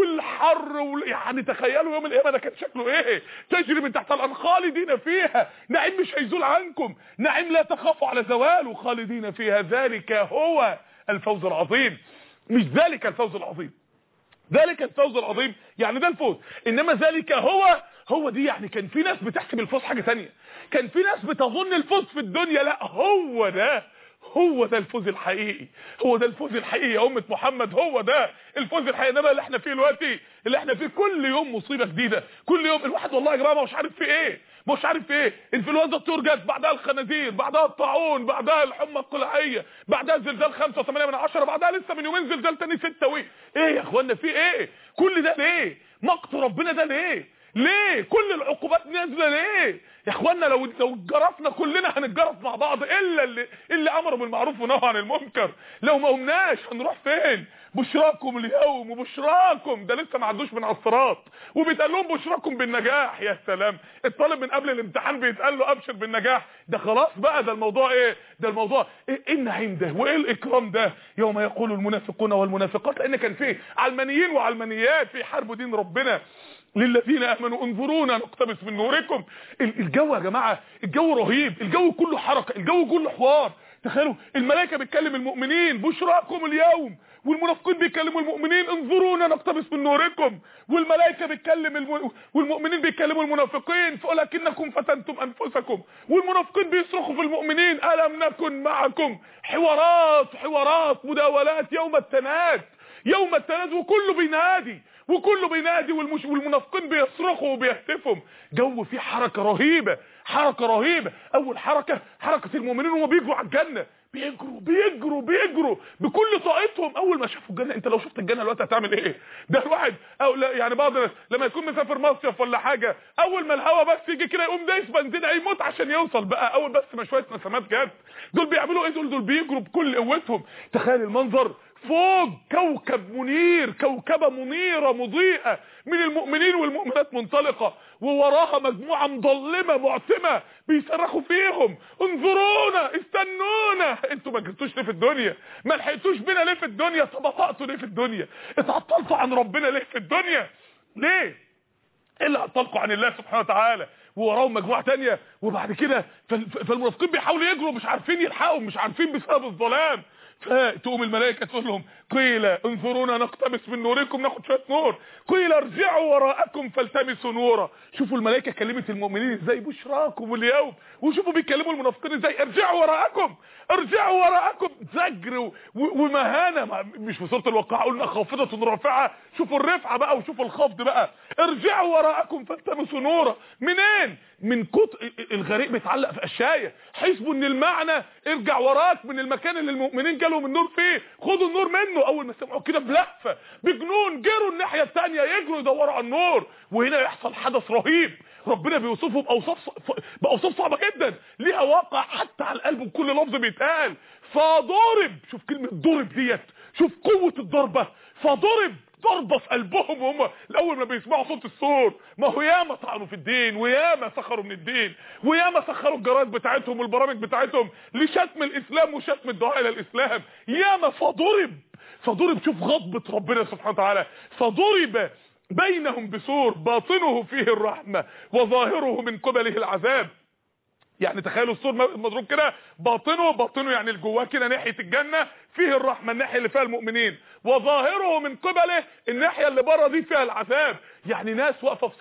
والحر يعني تخيلوا يوم القيامه ده كان شكله ايه. تجري من تحتها الانهار خالدين فيها، نعيم مش هيزول عنكم، نعيم لا تخافوا على زواله، خالدين فيها. ذلك هو الفوز العظيم. مش ذلك الفوز العظيم، ذلك الفوز العظيم يعني ده الفوز، انما ذلك هو دي يعني كان في ناس بتحسب الفوز حاجه ثانيه، كان في ناس بتظن الفوز في الدنيا، لا هو ده الفوز الحقيقي، هو ده الفوز الحقيقي يا امه محمد، هو ده الفوز الحقيقي. انما اللي احنا فيه دلوقتي، اللي احنا فيه كل يوم مصيبه جديده، كل يوم الواحد والله يا جماعه مش عارف في ايه، مش عارف ايه. انفلونزا الطيور جت، بعدها الخنازير، بعدها الطاعون، بعدها الحمى القلعيه، بعدها زلزال 5.8، بعدها لسه من يومين زلزال تاني 6. ايه يا اخوانا في ايه؟ كل ده ليه؟ مقت ربنا ده ليه كل العقوبات نازله ليه يا اخوانا؟ لو جرفنا كلنا هنتجرف مع بعض، الا اللي امروا بالمعروف ونهوا عن المنكر. لو ما قمناش هنروح فين؟ بشراكم اليوم وبشراكم، ده لسه ما عدوش من الصراط وبيتقال لهم بشراكم بالنجاح. يا سلام، الطالب من قبل الامتحان بيتقال له ابشر بالنجاح، ده خلاص بقى، ده الموضوع ايه؟ ده الموضوع ايه النعيم ده وايه الاكرام ده؟ يوم يقول المنافقون والمنافقات، لان كان فيه علمانيين وعلمانيات في حرب دين ربنا. للذين امنوا انظرونا نقتبس من نوركم. الجو يا جماعه الجو رهيب، الجو كله حركه، الجو كله حوار. تخيلوا الملائكه بتكلم المؤمنين بشراكم اليوم، والمنافقين بيكلموا المؤمنين انظرونا نقتبس من نوركم، والملائكه بتكلم والمؤمنين بيكلموا المنافقين ولكنكم فتنتم انفسكم، والمنافقين بيصرخوا في المؤمنين الم نكن معكم. حوارات مداولات يوم التناد، وكله بينادي والمنافقين بيصرخوا وبيهتفوا. جو فيه حركه رهيبه. اول حركه المؤمنين وهم بيجروا على الجنه، بيجروا بكل طاقتهم. اول ما شافوا الجنه، انت لو شفت الجنه دلوقتي هتعمل ايه؟ ده الواحد او يعني بعض لما يكون مسافر مصيف ولا حاجه، اول ما الهوا بس يجي كده يقوم دايس بنزين هيموت عشان يوصل بقى. اول بس ما شويه نسمات جت، دول بيعملوا ايه؟ دول بيجروا بكل قوتهم. تخيل المنظر فوق كوكب منير، كوكبه منيره مضيئه من المؤمنين والمؤمنات منطلقه، ووراها مجموعه مظلمه معتمه بيصرخوا فيهم انظرونا استنونا. انتوا ما جيتوش ليه في الدنيا؟ ما لحقتوش بينا ليه في الدنيا؟ طبقتوا ليه في الدنيا؟ اتعطلتوا عن ربنا ليه في الدنيا؟ ليه؟ اللي عطلقوا عن الله سبحانه وتعالى، ووراهم مجموعه ثانيه. وبعد كده فالمنافقين بيحاولوا يجروا، مش عارفين يلحقوا، مش عارفين بسبب الظلام. فتقوم الملائكه تقول لهم قيل انظرونا نقتبس من نوركم، ناخد شويه نور. قيل ارجعوا وراءكم فالتمسوا نورا. شوفوا الملائكه كلمت المؤمنين ازاي بشراكم اليوم، وشوفوا بيكلموا المنافقين ازاي ارجعوا وراءكم. زجر ومهانه. مش في سوره الواقعه قلنا خافضه رافعه؟ شوفوا الرفعه بقى وشوفوا الخفض بقى. ارجعوا وراءكم فالتمسوا نورا. منين؟ من الغريق بيتعلق في قشايه، حسبوا ان المعنى ارجع وراك من المكان اللي المؤمنين جالهم النور فيه، خدوا النور منه. اول ما سمعوا كده بلهفه بجنون جروا الناحيه الثانيه يجروا يدوروا على النور. وهنا يحصل حدث رهيب ربنا بيوصفه باوصاف صعبه جدا، ليها واقع حتى على القلب وكل لفظ بيتقال. فضرب، شوف كلمه ضرب ديت، شوف قوه الضربه. فضرب ضربه في قلبهم وهم الاول ما بيسمعوا صوت الصور. ما هو ياما طعنوا في الدين، وياما سخروا من الدين، وياما سخروا الجرايد بتاعتهم والبرامج بتاعتهم لشتم الاسلام وشتم الدعاء الى الاسلام. ياما فضرب. شوف غضبة ربنا سبحانه وتعالى. فضرب بينهم بسور باطنه فيه الرحمه وظاهره من قبله العذاب. يعني تخيلوا السور مضروب كده، باطنه يعني الجواه كده ناحيه الجنه فيه الرحمه، الناحيه اللي فيها المؤمنين، وظاهره من قبله الناحيه اللي بره دي فيها العذاب. يعني ناس واقفه في صحراء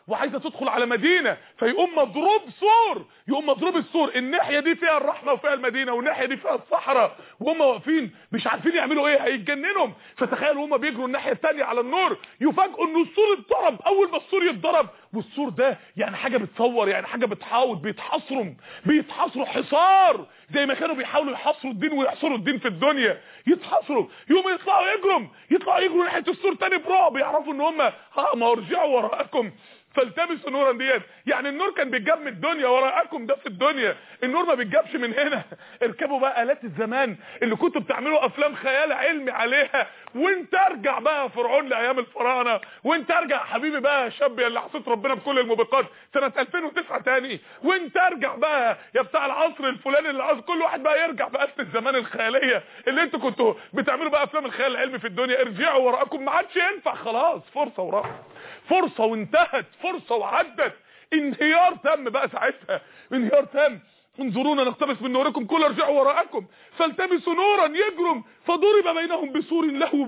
وعايزه تدخل على مدينه، فيقوم مضروب سور، يقوم مضروب السور، الناحيه دي فيها الرحمه وفيها المدينه والناحيه دي فيها الصحراء، وهم واقفين مش عارفين يعملوا ايه، هيتجننوا. فتخيلوا هم بيجروا الناحيه الثانيه على النور، يفاجئوا ان السور اتضرب. اول ما السور يتضرب، والسور ده يعني حاجه بتصور، يعني حاجه بتحاول، بيتحاصروا حصار، زي ما كانوا بيحاولوا يحاصروا الدين ويحصروا الدين في الدنيا، يتحاصروا. يوم يطلعوا يجروا ناحيه السور تاني برعب، يعرفوا ان هم ما ارجعوا وراءكم فالتمسوا نورا ديت. يعني النور كان بيتجاب من الدنيا، وراءكم ده في الدنيا، النور ما بيتجابش من هنا. اركبوا بقى آلات الزمان اللي كنتوا بتعملوا افلام خيال علمي عليها، وانت ارجع بقى فرعون لايام الفراعنه، وانت ارجع حبيبي بقى يا شاب اللي عصيت ربنا بكل الموبقات سنه 2009 تاني، وانت ارجع بقى يا بتاع العصر الفلاني اللي عاوز كل واحد بقى يرجع بقى في الزمان الخياليه اللي انتوا كنتوا بتعملوا بقى افلام الخيال العلمي في الدنيا. ارجعوا وراءكم، ما عادش ينفع خلاص، فرصه وراء فرصه وانتهت، فرصه وعدت. انهيار تم بقى ساعتها، انهيار تم. انظرونا نقتبس من نوركم، كل ارجعوا وراءكم فالتمسوا نورا يجرم فضرب بينهم بسور له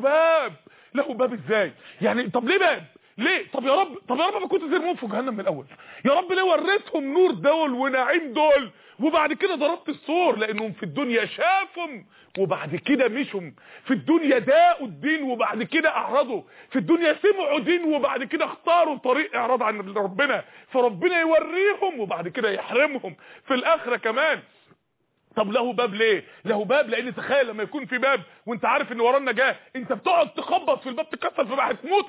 باب ازاي يعني؟ طب ليه باب؟ ليه؟ طب يا رب ما كنت ترموهم في جهنم من الاول؟ يا رب ليه وريتهم نور دول ونعيم دول وبعد كده ضربت السور؟ لانهم في الدنيا شافوا وبعد كده مشوا، في الدنيا داقوا الدين وبعد كده اعرضوا، في الدنيا سمعوا دين وبعد كده اختاروا طريق اعراض عن ربنا، فربنا يوريهم وبعد كده يحرمهم في الاخره كمان. طب له باب ليه؟ له باب لان تخيل لما يكون في باب وانت عارف ان وراه النجاه، انت بتقعد تخبط في الباب تكسر في باب، هتموت،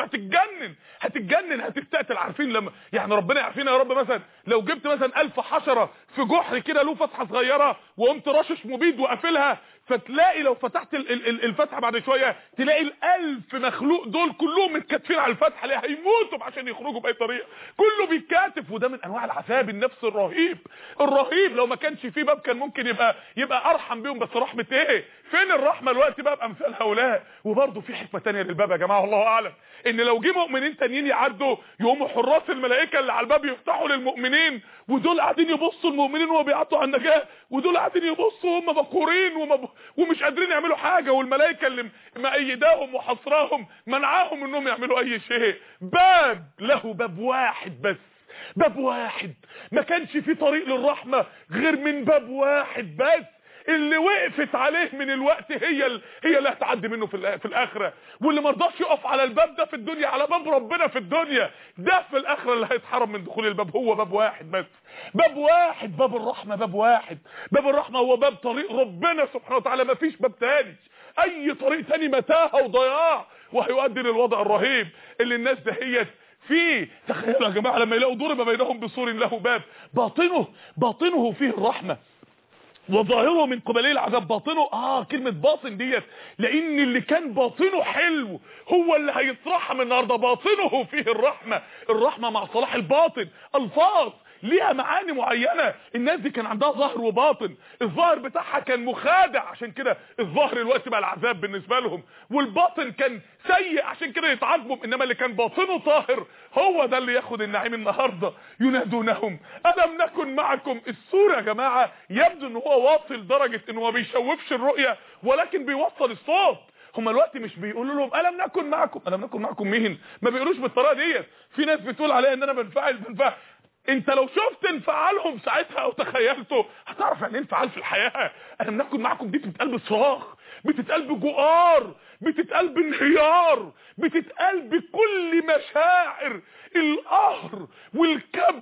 هتتجنن هتستقتل. عارفين لما يعني ربنا يعافينا يا رب، مثلا لو جبت مثلا 1000 حشره في جحر كده له فتحه صغيره وقمت رشش مبيد وقافلها، فتلاقي لو فتحت الفتحه بعد شويه تلاقي ال1000 مخلوق دول كلهم متكاتفين على الفتحه، ليه؟ هيموتوا عشان يخرجوا باي طريقه، كله بيتكاتف. وده من انواع العذاب النفسي الرهيب. لو ما كانش فيه باب كان ممكن يبقى ارحم بيهم، بس رحمه ايه؟ فين الرحمه الوقت بقى بامثال هؤلاء؟ وبرضه في حكمه ثانيه للباب يا جماعه والله اعلم، ان لو جه مؤمنين تانيين يعدوا يقوموا حراس الملائكه اللي على الباب يفتحوا للمؤمنين، ودول قاعدين يبصوا المؤمنين وهو بيعطوا على النجاه، ودول قاعدين يبصوا هم مقهورين ومش قادرين يعملوا حاجه، والملائكه اللي مأيداهم وحصراهم منعاهم انهم يعملوا اي شيء. باب له باب واحد بس، باب واحد، ما كانش في طريق للرحمه غير من باب واحد بس، اللي وقفت عليه من الوقت هي اللي هتعدي منه في الاخره، واللي ما رضاش يقف على الباب ده في الدنيا، على باب ربنا في الدنيا، ده في الاخره اللي هيتحرم من دخول الباب. هو باب واحد بس، باب واحد، باب الرحمه، باب واحد. باب الرحمه هو باب طريق ربنا سبحانه وتعالى، ما فيش باب تاني، اي طريق تاني متاهه وضياع وهيؤدي للوضع الرهيب اللي الناس دهيت فيه. تخيلوا يا جماعه لما يلاقوا ضرب بينهم بسور له باب باطنه فيه الرحمه وظاهره من قبليه العذاب. باطنه كلمه باطن ديت لان اللي كان باطنه حلو هو اللي هيترحم النهارده. باطنه فيه الرحمه مع صلاح الباطن. الفاظ ليها معاني معينه، الناس دي كان عندها ظاهر وباطن، الظاهر بتاعها كان مخادع عشان كده الظاهر الوقت بقى العذاب بالنسبه لهم، والباطن كان سيء عشان كده يتعاقبوا، انما اللي كان باطنه طاهر هو ده اللي ياخد النعيم النهارده. ينادونهم الم نكن معكم. السوره يا جماعه يبدو ان هو واصل لدرجه ان هو ما بيشوفش الرؤيه ولكن بيوصل الصوت. هم الوقت مش بيقولوا لهم الم نكن معكم، الم نكن معكم مين؟ ما بيقولوش بالطريقه ديت. في ناس بتقول عليها ان انا بنفعل. انت لو شفت انفعالهم ساعتها او تخيلته هتعرف يعني ايه انفعال في الحياه. انا بناكل معاكم دي بتتقال بصراخ، بتتقال بجؤار، بتتقال بانهيار، بتتقال بكل مشاعر القهر والكبت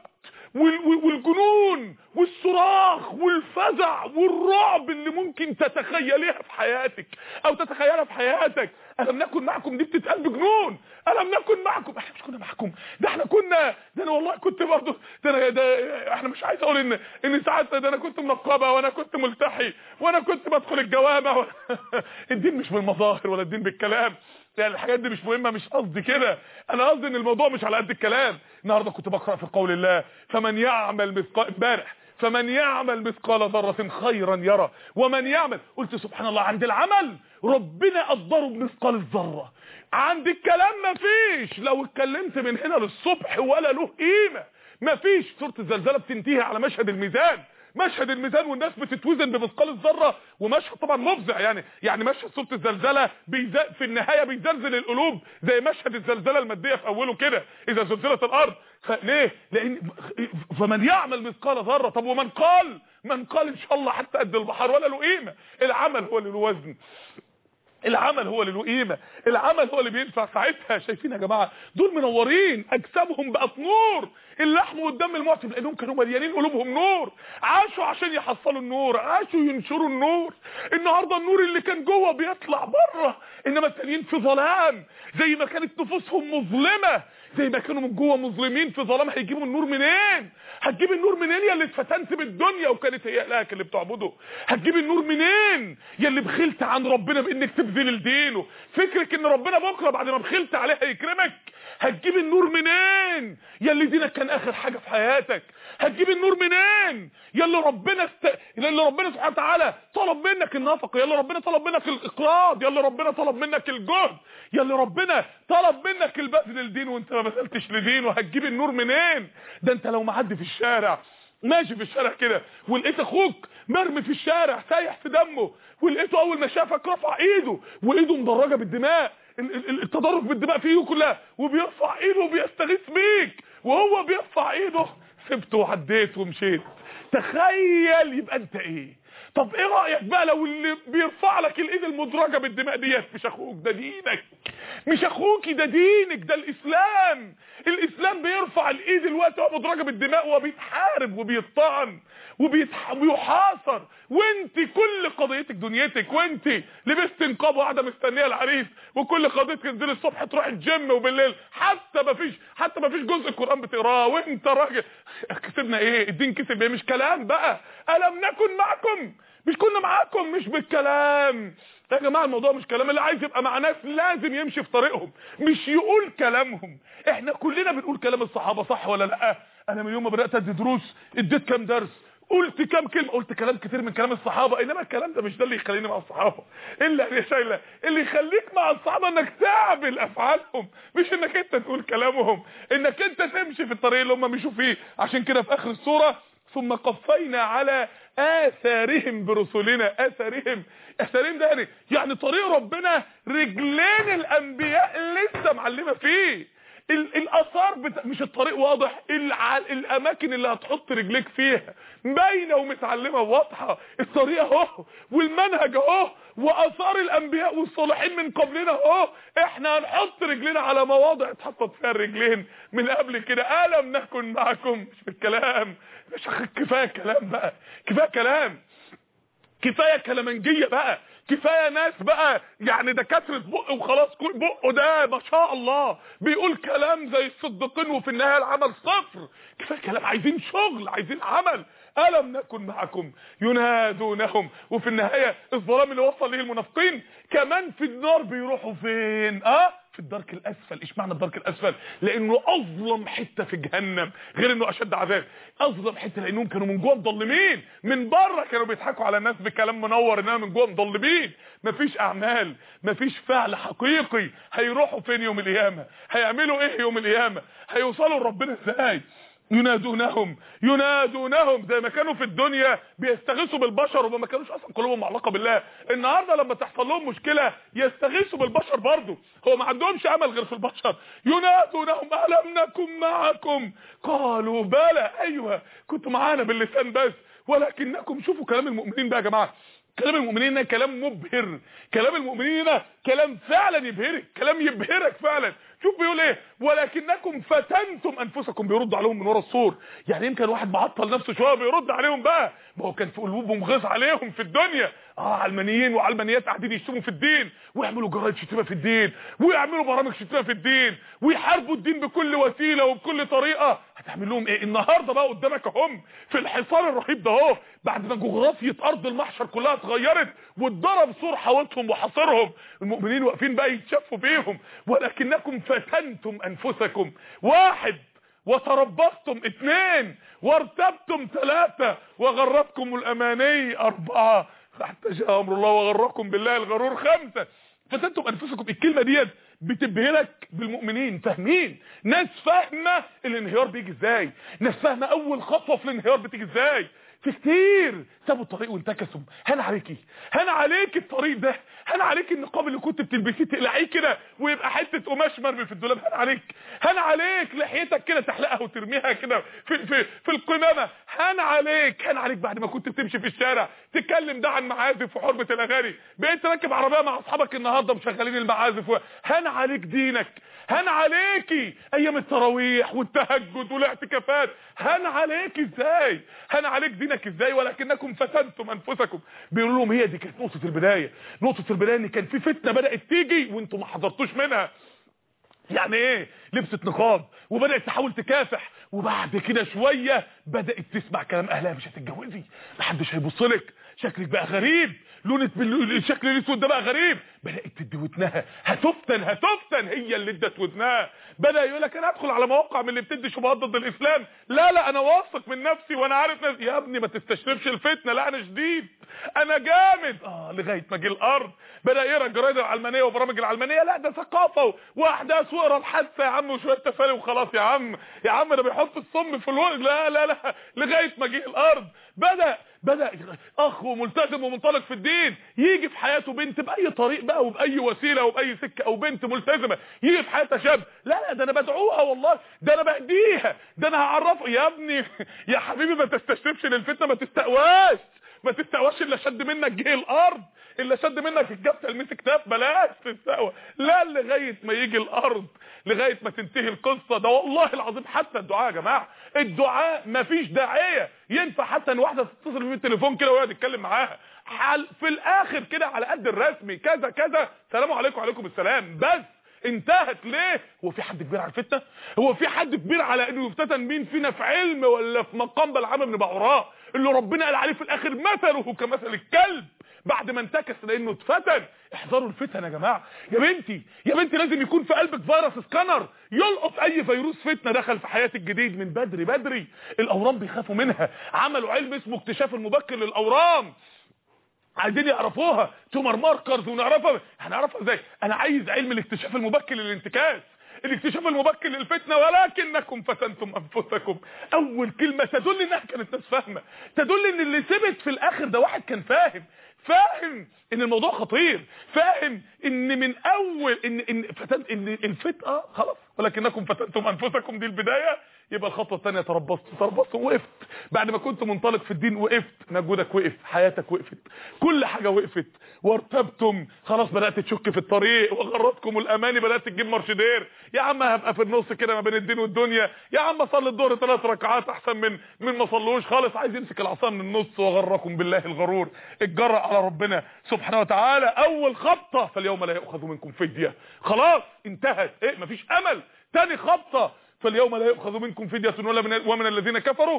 والجنون والصراخ والفزع والرعب اللي ممكن تتخيليها في حياتك او تتخيلها في حياتك. الم نكن معكم دي بتتقال بجنون. الم نكن معكم، احنا مش كنا معكم، ده احنا كنا، ده انا والله كنت برضه، ده احنا مش عايز اقول ان ساعات ده انا كنت منقبه وانا كنت ملتحي وانا كنت بدخل الجوامع الدين مش بالمظاهر ولا الدين بالكلام، يعني الحاجات دي مش مهمه، مش قصدي كده، انا قصدي ان الموضوع مش على قد الكلام. النهارده كنت بقرا في قول الله فمن يعمل مثقال، امبارح فمن يعمل مثقال ذره خيرا يرى ومن يعمل، قلت سبحان الله عند العمل ربنا قدره بمثقال الذره، عند الكلام مفيش، لو اتكلمت من هنا للصبح ولا له قيمه مفيش. سوره الزلزله بتنتهي على مشهد الميزان، مشهد الميزان والناس بتتوزن بمثقال الذره، ومشهد طبعا مفزع يعني مشهد سوره الزلزله في النهايه بيزلزل القلوب زي مشهد الزلزله الماديه في اوله كده اذا زلزلت الارض. فليه؟ لان فمن يعمل مثقال ذره. طب ومن قال ان شاء الله حتى قد البحر ولا له قيمه. العمل هو اللي له وزن، العمل هو اللي له قيمه، العمل هو اللي بينفع ساعتها. شايفين يا جماعه دول منورين، اجسامهم بقت نور، اللحم والدم المعتم لانهم كانوا مليانين قلوبهم نور، عاشوا عشان يحصلوا النور، عاشوا ينشروا النور. النهارده النور اللي كان جوه بيطلع بره، انما التانيين في ظلام. زي ما كانت نفوسهم مظلمه، زي ما كانوا من جوه مظلمين في ظلام، هيجيبوا النور منين؟ هتجيب النور منين يا اللي اتفتنت بالدنيا وكانت هي الهك اللي بتعبده؟ هتجيب النور منين يا اللي بخلت عن ربنا بانك تبذل لدينه؟ فكرك ان ربنا بكره بعد ما بخلت عليه هيكرمك؟ هتجيب النور منين يا اللي دينك كان اخر حاجه في حياتك؟ هتجيب النور منين يا اللي ربنا سبحانه وتعالى طلب منك النفقه، يا اللي ربنا طلب منك الاقراض، يا اللي ربنا طلب منك الجهد، يا اللي ربنا طلب منك البذل للدين وانت ما بذلتش لدينه؟ هتجيب النور منين؟ ده انت لو معدي في الشارع، ماشي في الشارع كده ولقيت اخوك مرمي في الشارع سايح في دمه، ولقيته اول ما شافك رفع ايده وايده مدرجه بالدماء، التدرج بالدماء في ايده كلها، وبيرفع ايده وبيستغيث بيك، وهو بيرفع ايده سبته وعديت ومشيت. تخيل يبقى انت ايه؟ طب ايه رايك بقى لو اللي بيرفع لك الايد المدرجه بالدماء ديت مش اخوك؟ ده دينك، مش اخوكي، ده دينك، ده الاسلام. الاسلام بيرفع الايد الوقت وهو مدرجه بالدماء وبيتحارب وبيطعن وبيحاصر، وانت كل قضيتك دنيتك، وانت لبست نقاب وقاعده مستنيه العريس، وكل قضيتك تنزل الصبح تروح الجيم وبالليل حتى ما فيش جزء القران بتقراه، وانت راجل. كسبنا ايه؟ الدين كسب ايه؟ مش كلام بقى. الم نكن معكم، مش كنا معاكم، مش بالكلام يا جماعه. الموضوع مش كلام، اللي عايز يبقى مع ناس لازم يمشي في طريقهم مش يقول كلامهم. احنا كلنا بنقول كلام الصحابه صح ولا لا؟ انا من يوم ما بدات ادي دروس اديت كام درس، قلت كام كلمه، قلت كلام كتير من كلام الصحابه، انما الكلام ده مش ده اللي يخليني مع الصحابه. اللي يخليك مع الصحابه انك تعمل افعالهم، مش انك انت تقول كلامهم، انك انت تمشي في الطريق اللي هم مشوا فيه. عشان كده في اخر السوره ثم قفينا على آثارهم برسلنا. آثارهم ده يعني طريق ربنا رجلين الأنبياء لسه معلمة فيه. الآثار مش الطريق واضح، الأماكن اللي هتحط رجليك فيها باينة ومتعلمة وواضحة. الطريق اهو والمنهج اهو وآثار الأنبياء والصالحين من قبلنا اهو. احنا هنحط رجلنا على مواضع اتحطت فيها الرجلين من قبل كده. ألم نكن معكم، مش بالكلام، مش كفايه كلام بقى، كفايه كلام، كفايه كلامنجيه بقى، كفايه ناس بقى يعني دكاتره بق وخلاص. كل بقه ده ما شاء الله بيقول كلام زي الصديقين وفي النهايه العمل صفر. كفايه كلام، عايزين شغل، عايزين عمل. ألم نكن معكم ينادونهم، وفي النهايه الظلام اللي وصل ليه المنافقين كمان في النار بيروحوا فين؟ في الدرك الاسفل. ايش معنى الدرك الاسفل؟ لانه اظلم حته في جهنم، غير انه اشد عذاب. اظلم حته لانهم كانوا من جوه مضلمين، من بره كانوا بيضحكوا على الناس بكلام منور، انما من جوه مضلمين. مفيش اعمال، مفيش فعل حقيقي. هيروحوا فين يوم القيامه؟ هيعملوا ايه يوم القيامه؟ هيوصلوا لربنا ازاي؟ ينادونهم زي ما كانوا في الدنيا بيستغيثوا بالبشر وما كانوش اصلا قلوبهم معلقه بالله. النهارده لما تحصل لهم مشكله يستغيثوا بالبشر برضه، هو ما عندهمش امل غير في البشر. ينادونهم الم نكن معكم قالوا بلى، ايوه كنتوا معانا باللسان بس ولكنكم. شوفوا كلام المؤمنين بقى يا جماعه، كلام المؤمنين هنا كلام مبهر، كلام المؤمنين هنا كلام فعلا يبهرك، كلام يبهرك فعلا. شوف بيقول ايه؟ ولكنكم فتنتم انفسكم. بيرد عليهم من ورا السور. يعني يمكن واحد معطل نفسه شويه بيرد عليهم بقى، ما هو كان في قلوبهم غيظ عليهم في الدنيا. علمانيين وعلمانيات قاعدين يشتموا في الدين ويعملوا جرايد شتيمه في الدين ويعملوا برامج شتيمه في الدين ويحاربوا الدين بكل وسيله وبكل طريقه. هتعمل لهم ايه؟ النهارده بقى قدامك هم في الحصار الرهيب ده اهو، بعد ما جغرافيه ارض المحشر كلها اتغيرت واتضرب سور حوطهم وحاصرهم، المؤمنين واقفين بقى يتشفوا بيهم. ولكنكم فتنتم انفسكم، واحد، وتربصتم، اثنين، وارتبتم، ثلاثة، وغرتكم الاماني، اربعة، حتى جاء امر الله وغركم بالله الغرور، خمسة. فتنتم انفسكم. الكلمة ديت بتبهرك بالمؤمنين، فاهمين، ناس فاهمة الانهيار بيجي ازاي، ناس فاهمة اول خطوة في الانهيار بتيجي ازاي. في كتير سابوا الطريق وانتكسوا. هان عليكي، هان عليك الطريق ده، هان عليك النقاب اللي كنت بتلبسيه تقلعيه كده ويبقى حته قماش مرمي في الدولاب، هان عليك، هان عليك لحيتك كده تحلقها وترميها كده في القمامه، هان عليك، هان عليك بعد ما كنت بتمشي في الشارع تتكلم ده عن معازف وحرمه الاغاني، بقيت راكب عربيه مع اصحابك النهارده مشغلين المعازف. هان عليك دينك، هان عليكي ايام التراويح والتهجد والاعتكافات، هان عليك ازاي، هان عليك دينك ازاي، ولكنكم فتنتم انفسكم. بيقولوا لهم هي دي كانت نقطه البدايه، نقطه البدايه ان كان في فتنه بدات تيجي وانتم ما حضرتوش منها. يعني ايه؟ لبست نقاب وبدات تحاول تكافح، وبعد كده شويه بدات تسمع كلام اهلها مش هتتجوزي، محدش هيبص لك، شكلك بقى غريب، لونك الشكل الاسود ده بقى غريب، بدات تدي ودنها، هتفتن هي اللي ادت ودنها. بدا يقول لك انا ادخل على مواقع من اللي بتدي شبهات ضد الاسلام، لا انا واثق من نفسي وانا عارف نفسي. يا ابني ما تستشربش الفتنه، لا انا شديد انا جامد. لغايه ما جه الارض بدا يقرا الجرايد العلمانيه وبرامج العلمانيه، لا ده ثقافه واحداث واقرا الحادثه يا عم وشويه تفاؤل وخلاص يا عم ده بيحط الصم في الورق، لا لغايه ما جه الارض بدا اخ وملتزم ومنطلق في الدين يجي في حياته بنت باي طريق بقى وباي وسيله وباي سكه، او بنت ملتزمه يجي في حياتها شاب، لا ده انا بدعوها والله، ده انا باهديها، ده انا هعرفه. يا ابني يا حبيبي ما تستشرفش للفتنه، ما تستقواش الا شد منك جه الارض، الا شد منك الجبت تلميس كتاف، بلاش تستقوى، لا لغايه ما يجي الارض، لغايه ما تنتهي القصه. ده والله العظيم حتى الدعاء يا جماعه، الدعاء ما فيش داعيه ينفع حتى ان واحده تتصل في التليفون كده ويقعد يتكلم معاها في الاخر كده على قد الرسمي كذا سلام عليكم وعليكم السلام بس انتهت. ليه؟ هو في حد كبير على الفتنه؟ هو في حد كبير على انه يفتتن؟ مين فينا في علم ولا في مقام بلعام بن بعوراء اللي ربنا قال عليه في الاخر مثله كمثل الكلب بعد ما انتكس لانه اتفتن؟ احذروا الفتن يا جماعه. يا بنتي لازم يكون في قلبك فيروس سكانر يلقط اي فيروس فتنه دخل في حياتك جديد من بدري. الاورام بيخافوا منها، عملوا علم اسمه اكتشاف المبكر للاورام، عايزين يعرفوها تومر ماركرز ونعرفها. هنعرفها ازاي؟ انا عايز علم الاكتشاف المبكر للانتكاس، الاكتشاف المبكر للفتنه، ولكنكم فتنتم انفسكم. اول كلمه تدل انها كانت ناس فاهمه، تدل ان اللي ثبت في الاخر ده واحد كان فاهم ان الموضوع خطير، فاهم ان من اول ان الفتنه خلاص، ولكنكم فتنتم انفسكم دي البدايه. يبقى الخطوه الثانيه تربصت وقفت، بعد ما كنت منطلق في الدين وقفت، مجهودك وقف، حياتك وقفت، كل حاجه وقفت، وارتبتم، خلاص بدات تشك في الطريق، وغرتكم الاماني، بدات تجيب مرشدير، يا عم هبقى في النص كده ما بين الدين والدنيا، يا عم اصلي الظهر 3 ركعات احسن من ما اصلوش خالص، عايز يمسك العصا من النص، وغركم بالله الغرور. اتجرأ على ربنا سبحانه وتعالى، اول خبطه فاليوم لا يؤخذ منكم فديه، خلاص انتهت، مفيش امل. تاني خبطه فاليوم لا يؤخذ منكم فدية ومن الذين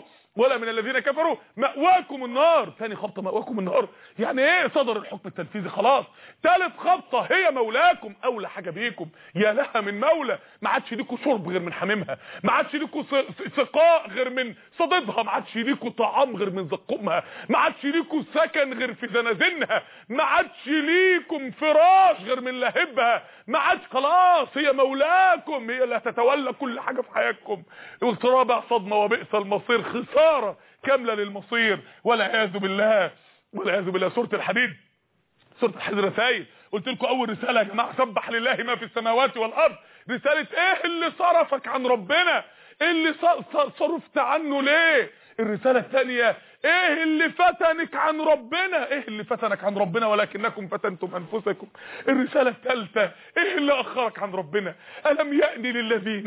كفروا مأواكم النار. ثاني خبطة مأواكم النار، يعني ايه؟ صدر الحكم التنفيذي خلاص. ثالث خبطة هي مولاكم، اولى حاجة بيكم، يا لها من مولى، ما عادش ليكوا شرب غير من حميمها، ما عادش ليكوا سقاء غير من صديدها، ما عادش ليكوا طعام غير من زقومها، ما عادش ليكوا سكن غير في زنازينها، ما عادش ليكم فراش غير من لهبها، ما عادش، خلاص هي مولاكم، هي اللي هتتولى كل حاجة في حياتكم. والرابع صدمة وبئس المصير، خسارة كاملة للمصير والعياذ بالله. سورة الحديد رسائل، قلت لكم اول رسالة يا جماعة سبح لله ما في السماوات والارض، رسالة ايه اللي صرفك عن ربنا؟ ايه اللي صرفت عنه ليه؟ الرسالة الثانية ايه اللي فتنك عن ربنا؟ ولكنكم فتنتم انفسكم. الرسالة الثالثة ايه اللي اخرك عن ربنا؟ الم يأني للذين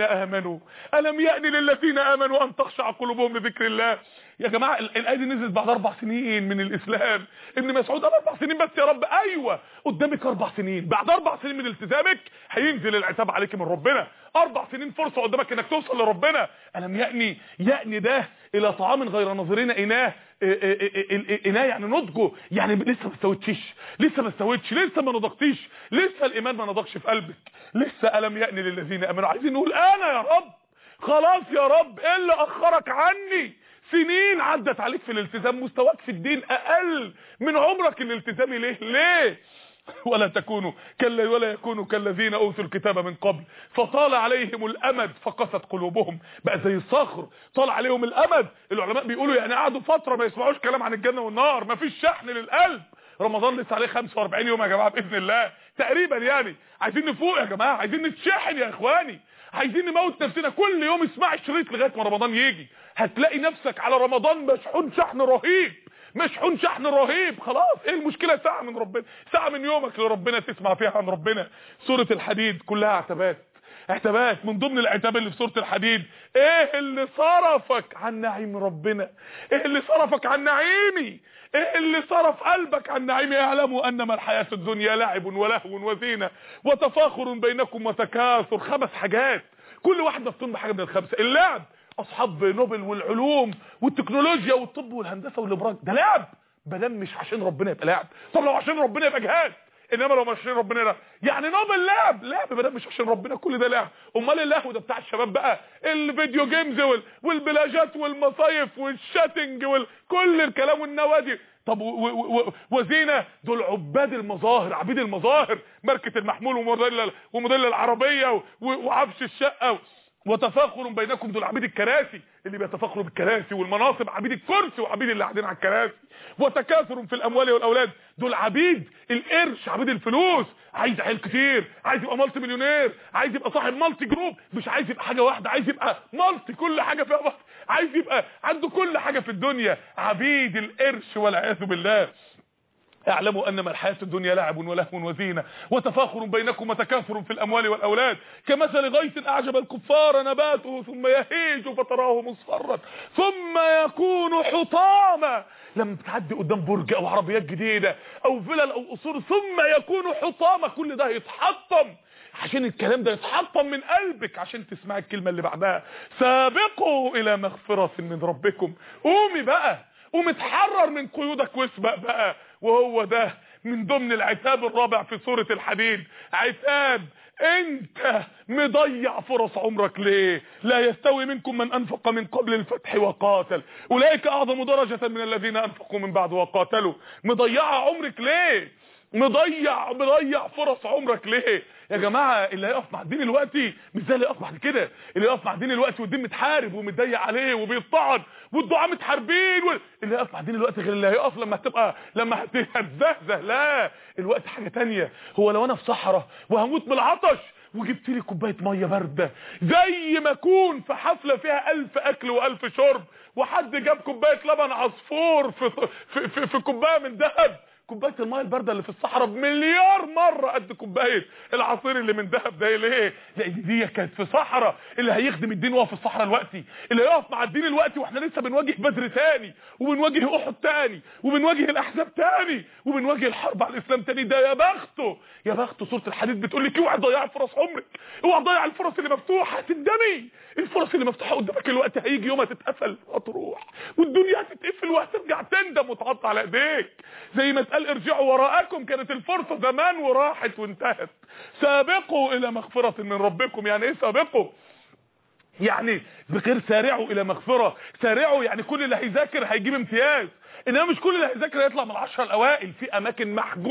امنوا ان تخشع قلوبهم لذكر الله. يا جماعة الآية دي نزلت بعد 4 سنين من الاسلام. ابن مسعود قال 4 سنين بس يا رب، ايوه قدامك 4 سنين، بعد 4 سنين من التزامك هينزل العتاب عليك من ربنا، 4 سنين فرصة قدامك انك توصل لربنا. الم يأني ده الى طعام غير ناظرين اناه يعني نضجه، يعني لسه ما استوتش، لسه ما نضجتيش، لسه الايمان ما نضجش في قلبك، لسه الم يأني للذين امنوا. عايزين نقول انا يا رب خلاص يا رب، ايه اللي اخرك عني؟ سنين عدت عليك في الالتزام، مستواك في الدين اقل من عمرك الالتزامي، ليه ولا يكونوا كالذين اوتوا الكتاب من قبل فطال عليهم الامد فقست قلوبهم. بقى زي الصخر طال عليهم الامد. العلماء بيقولوا يعني قعدوا فتره ما يسمعوش كلام عن الجنه والنار، ما فيش شحن للقلب. رمضان لسه عليه 45 يوم يا جماعه باذن الله تقريبا، يعني عايزين نفوق يا جماعه، عايزين نتشحن يا اخواني، عايزين نموت نفسنا. كل يوم اسمع شريط لغايه ما رمضان يجي، هتلاقي نفسك على رمضان مشحون شحن رهيب، مشحون شحن رهيب. خلاص ايه المشكله؟ ساعه من ربنا، ساعه من يومك لربنا تسمع فيها عن ربنا. سوره الحديد كلها عتبات. من ضمن العتاب اللي في سوره الحديد ايه اللي صرفك عن نعيم ربنا؟ ايه اللي صرفك عن نعيمي؟ ايه اللي صرف قلبك عن نعيمي؟ اعلموا انما الحياه الدنيا لعب ولهو وزينه وتفاخر بينكم وتكاثر. 5 حاجات كل واحد مفتون بحاجه من ال5. اللعب، اصحاب نوبل والعلوم والتكنولوجيا والطب والهندسه والابراج، ده لعب بدل مش عشان ربنا يبقى لعب. طب لو عشان ربنا يبقى جهاد، انما لو مش عشان ربنا لا. يعني نوبل لعب بدل مش عشان ربنا، كل ده لعب. امال اللهو ده بتاع الشباب بقى، الفيديو جيمز والبلاجات والمصايف والشاتنج وكل الكلام والنوادي. طب وزينه، دول عباد المظاهر، عبيد المظاهر، ماركه المحمول وموديل العربيه وعفش الشقه. وتفاخر بينكم، دول عبيد الكراسي اللي بيتفاخروا بالكراسي والمناصب، عبيد الكرسي وعبيد اللي قاعدين على الكراسي. وتكاثر في الاموال والاولاد، دول عبيد القرش، عبيد الفلوس، عايز عيل كتير، عايز يبقى مالتي مليونير، عايز يبقى صاحب مالتي جروب، مش عايز يبقى حاجه واحده، عايز يبقى مالتي كل حاجه فيها بعض، عايز يبقى عنده كل حاجه في الدنيا. عبيد القرش والعياذ بالله. اعلموا انما الحياه الدنيا لعب ولهو وزينه وتفاخر بينكم وتكاثر في الاموال والاولاد كمثل غيث اعجب الكفار نباته ثم يهيج فتراه مصفرا ثم يكون حطاما. لما بتعدي قدام برج او عربيات جديده او فلل او قصور ثم يكون حطاما، كل ده يتحطم. عشان الكلام ده يتحطم من قلبك عشان تسمع الكلمه اللي بعدها، سابقوا الى مغفره من ربكم. قومي بقى، قوم اتحرر من قيودك واسبق بقى. وهو ده من ضمن العتاب الرابع في سورة الحديد، عتاب انت مضيع فرص عمرك ليه؟ لا يستوي منكم من انفق من قبل الفتح وقاتل اولئك اعظم درجة من الذين انفقوا من بعد وقاتلوا. مضيعة عمرك ليه؟ مضيع فرص عمرك ليه يا جماعه؟ اللي هيقف مع الدين دلوقتي مش زي اللي يقف بعد كده. اللي يقف مع الدين دلوقتي والدين متحارب ومتضيق عليه وبيطعن والدعاء متحاربين اللي يقف مع الدين دلوقتي غير اللي هيقف لما هتزهزه. لا، الوقت حاجه تانية. هو لو انا في صحراء وهموت من العطش وجبت لي كوبايه ميه بارده، زي ما اكون في حفله فيها 1000 اكل و1000 شرب وحد جاب كوبايه لبن عصفور في كوبايه من ذهب، كوبايه الميه البارده اللي في الصحراء بمليار مره قد كوبايه العصير اللي من ذهب ده. ليه؟ لان دي كانت في صحراء. اللي هيخدم الدين وهو في الصحراء دلوقتي، اللي هيقف مع الدين دلوقتي واحنا لسه بنواجه بدر تاني وبنواجه احد تاني وبنواجه الاحزاب تاني وبنواجه الحرب على الاسلام تاني، ده يا بخته يا بخته. سوره الحديد بتقول لك اوعى تضيعي فرص عمرك، اوعى تضيع الفرص اللي مفتوحه، هتندمي. الفرص اللي مفتوحه قدامك الوقت هيجي يوم هتتقفل وهتروح والدنيا هتتقفل وهترجع تندم وتحط على ايديك. زي ما قال ارجعوا وراءكم، كانت الفرصه زمان وراحت وانتهت. سابقوا الى مغفره من ربكم. يعني ايه سابقوا؟ يعني بغير سارعوا الى مغفره. سارعوا يعني كل اللي هيذاكر هيجيب امتياز، انما مش كل اللي هيذاكر هيطلع من 10 الاوائل. في اماكن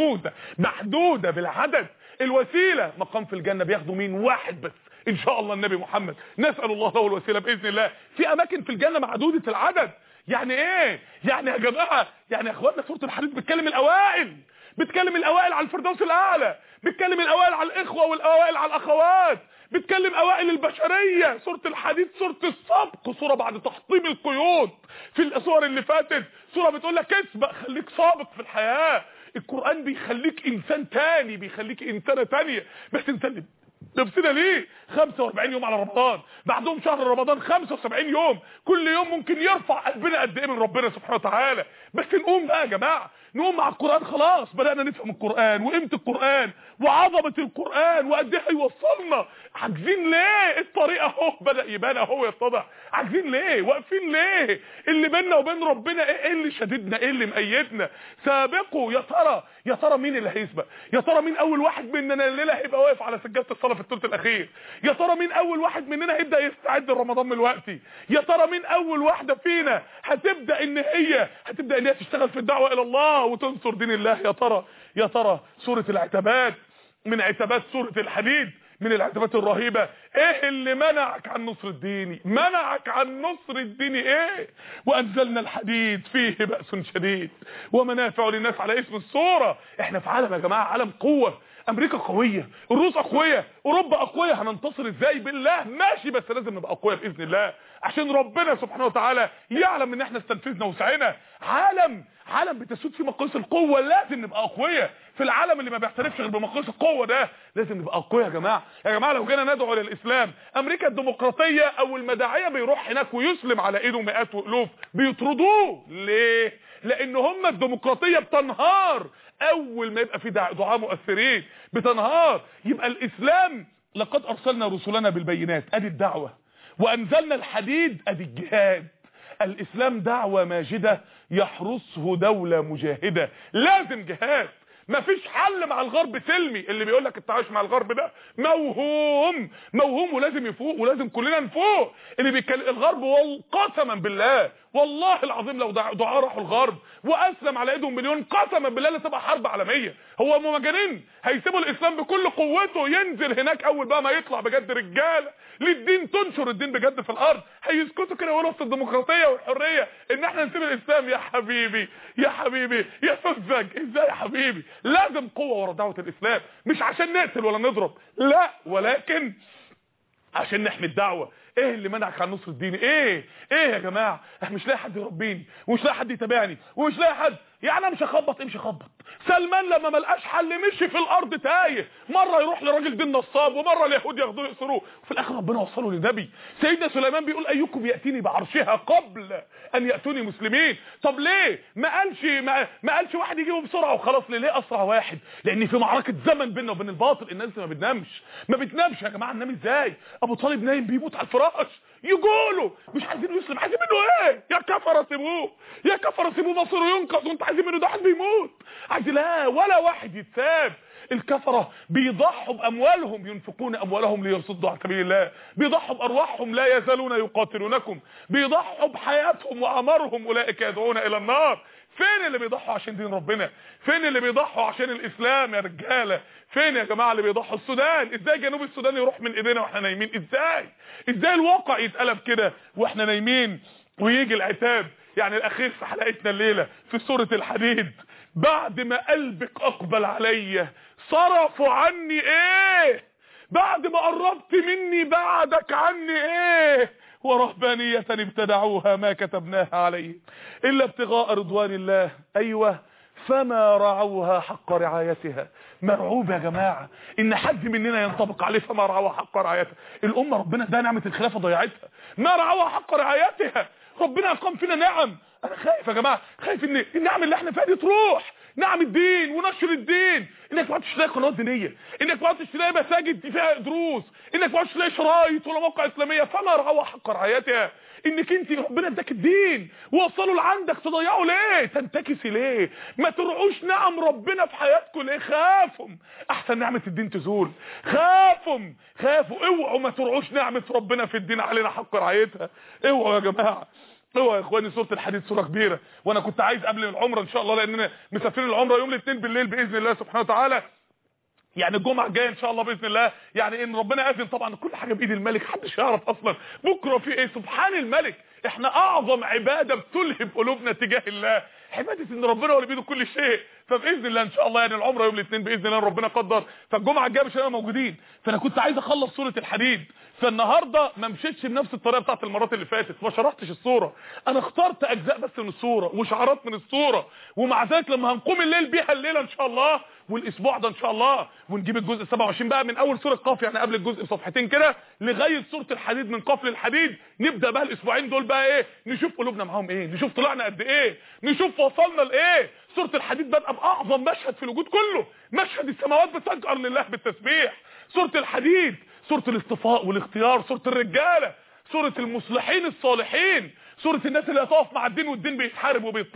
محدوده بالعدد. الوسيله مقام في الجنه بياخدوا مين؟ واحد بس ان شاء الله، النبي محمد، نسال الله له الوسيله باذن الله. في اماكن في الجنه معدوده العدد. يعني ايه؟ يعني يا جماعه، يعني يا اخواتنا سوره الحديد بتكلم الاوائل، بتكلم الاوائل على الفردوس الاعلى، بتكلم الاوائل على الاخوه والاوائل على الاخوات، بتكلم اوائل البشريه. سوره الحديد سوره السبق، سوره بعد تحطيم القيود. في الاسوار اللي فاتت سوره بتقول لك اسبق، خليك سابق في الحياه. القران بيخليك انسان تاني، بيخليك انسانه تانيه. بس انسان نفسنا ليه؟ 45 يوم على رمضان، بعدهم شهر رمضان 75 يوم، كل يوم ممكن يرفع قلبنا قد ايه من ربنا سبحانه وتعالى. بس نقوم بقى يا جماعه، نقوم مع القران. خلاص بدانا نفهم القران وقيمه القران وعظمه القران وقد ايه هيوصلنا. عاجزين ليه؟ الطريق اهو بدا يبان اهو يتضح. عاجزين ليه؟ واقفين ليه؟ اللي بيننا وبين ربنا ايه اللي شددنا؟ ايه اللي مقيدنا؟ سابقوا. يا ترى مين اللي هيسبق؟ يا ترى مين اول واحد مننا الليله هيبقى واقف على سجاده الصلاه في الثلث الاخير. يا ترى مين اول واحد مننا هيبدا يستعد لرمضان من دلوقتي؟ يا ترى مين اول واحده فينا هتبدا ان هي تشتغل في الدعوه الى الله وتنصر دين الله؟ يا ترى سوره العتبات من عتبات سوره الحديد، من العتبات الرهيبه. ايه اللي منعك عن نصر الدين؟ منعك عن نصر الدين ايه؟ وانزلنا الحديد فيه بأس شديد ومنافع للناس على اسم السوره. احنا في عالم يا جماعه، عالم قوه. امريكا قويه، الروس اقوياء، اوروبا اقوياء. هننتصر ازاي؟ بالله ماشي، بس لازم نبقى اقوياء باذن الله، عشان ربنا سبحانه وتعالى يعلم ان احنا استنفذنا وسعينا. عالم بتسود فيه مقاييس القوه، لازم نبقى اقوياء. في العالم اللي ما بيعترفش غير بمقاييس القوه ده لازم نبقى اقوياء. يا جماعه لو جينا ندعو للاسلام، امريكا الديمقراطيه اول ما داعيه بيروح هناك ويسلم على ايده مئات والوف بيطردوه. ليه؟ لان هم الديمقراطيه بتنهار اول ما يبقى في دعاة مؤثرين، بتنهار. يبقى الاسلام لقد ارسلنا رسلنا بالبينات، ادي الدعوه، وانزلنا الحديد، ادي الجهاد. الاسلام دعوه ماجده يحرسه دوله مجاهده. لازم جهاد، مفيش حل مع الغرب سلمي. اللي بيقول لك التعايش مع الغرب ده موهوم، ولازم يفوق، ولازم كلنا نفوق. اللي بيتكلم الغرب قسما بالله والله العظيم لو دعاء راحوا الغرب واسلم على ايدهم مليون، قسما بالله لا تبقى حرب عالميه. هو مجانين هيسيبوا الاسلام بكل قوته ينزل هناك اول بقى ما يطلع بجد رجاله للدين، تنشر الدين بجد في الارض، هيسكتوا كده ويقولوا في الديمقراطيه والحريه ان احنا نسيب الاسلام؟ يا حبيبي يا فزج، ازاي يا حبيبي؟ لازم قوه ورا دعوه الاسلام، مش عشان نقتل ولا نضرب، لا، ولكن عشان نحمي الدعوه. ايه اللي منعك عن نصر الدين؟ ايه يا جماعه؟ احنا مش لاقي حد يربيني، ومش لاقي حد يتابعني، ومش لاقي حد. يعني انا مش هخبط، امشي خبط. سلمان لما ما لقاش حل مشي في الارض تايه، مره يروح لراجل دين نصاب، ومره اليهود ياخدوه يقصروه، وفي الاخر ربنا وصله للنبي. سيدنا سليمان بيقول ايكم ياتيني بعرشها قبل ان ياتوني مسلمين. طب ليه ما قالش واحد يجيبه بسرعه وخلاص؟ ليه اسرع واحد؟ لان في معركه زمن بيننا وبين الباطل. الناس ما بتنامش يا جماعه. ننام ازاي؟ ابو طالب نايم بيموت على الفراش، يقولوا مش عايزين يسلم، عايزين منه ايه؟ يا كفره سيبوه مصيره ينقذ، وانت عايزين منه ده واحد بيموت. عايز لا ولا واحد يتساب. الكفره بيضحوا باموالهم، ينفقون اموالهم ليصدوا عن سبيل الله، بيضحوا بارواحهم، لا يزالون يقاتلونكم، بيضحوا بحياتهم واعمارهم، اولئك يدعون الى النار. فين اللي بيضحوا عشان دين ربنا؟ فين اللي بيضحوا عشان الاسلام يا رجاله؟ فين يا جماعه اللي بيضحوا؟ السودان، ازاي جنوب السودان يروح من ايدينا واحنا نايمين؟ ازاي الواقع يتقلب كده واحنا نايمين ويجي العتاب؟ يعني الاخير في حلقتنا الليله في سوره الحديد، بعد ما قلبك اقبل عليا صرفوا عني ايه؟ بعد ما قربت مني بعدك عني ايه؟ ورهبانية ابتدعوها ما كتبناها عليهم الا ابتغاء رضوان الله. ايوه، فما رعوها حق رعايتها. مرعوب يا جماعه ان حد مننا ينطبق عليه فما رعوها حق رعايتها. الامه ربنا ده نعمه الخلافه ضيعتها، ما رعوها حق رعايتها. ربنا اقام فينا نعم. انا خايف يا جماعه، خايف ان النعم اللي احنا فيها دي تروح. نعم الدين ونشر الدين، انك ما تلاقي قنوات دينيه، انك ما تلاقي مساجد فيها دروس، انك ما تلاقي شرايط ولا موقع اسلاميه. فما رعوها حق رعايتها. انك انت ربنا اداك الدين ووصله لعندك، تضيعه ليه؟ تنتكسي ليه؟ ما ترعوش نعم ربنا في حياتكم ليه؟ خافوا احسن نعمه الدين تزول. خافوا اوعوا ما ترعوش نعمه ربنا في الدين علينا حق رعايتها. اوعوا يا جماعه، اوعوا يا اخواني. سوره الحديد سوره كبيره، وانا كنت عايز قبل العمره ان شاء الله، لاننا مسافرين العمره يوم الاثنين بالليل باذن الله سبحانه وتعالى، يعني الجمعه الجايه ان شاء الله باذن الله، يعني ان ربنا اذن طبعا كل حاجه بايد الملك، محدش يعرف اصلا بكره في ايه. سبحان الملك. احنا اعظم عباده بتلهب قلوبنا تجاه الله عباده ان ربنا هو اللي بيده كل شيء. فباذن الله ان شاء الله يعني العمره يوم الاثنين باذن الله ربنا قدر، فالجمعه الجايه مش هنبقى موجودين. فانا كنت عايز اخلص سوره الحديد، فالنهارده ما مشيتش بنفس الطريقه بتاعت المرات اللي فاتت، ما شرحتش السوره، انا اخترت اجزاء بس من السوره وشعارات من السوره. ومع ذلك لما هنقوم الليل بيها الليله ان شاء الله والاسبوع ده ان شاء الله، ونجيب الجزء 27 بقى من اول سوره قاف، يعني قبل الجزء بصفحتين كده لغايه سوره الحديد، من قاف للحديد. نبدا بقى الاسبوعين دول بقى ايه؟ نشوف قلوبنا معاهم ايه، نشوف طلعنا قد ايه، نشوف وصلنا لايه. سوره الحديد بدأ باعظم مشهد في الوجود كله، مشهد السماوات بتجأر لله بالتسبيح. سوره الحديد سوره الاصطفاء والاختيار، سوره الرجاله، سوره المصلحين الصالحين، سوره الناس اللي هتقف مع الدين والدين بيتحارب وبيطعن.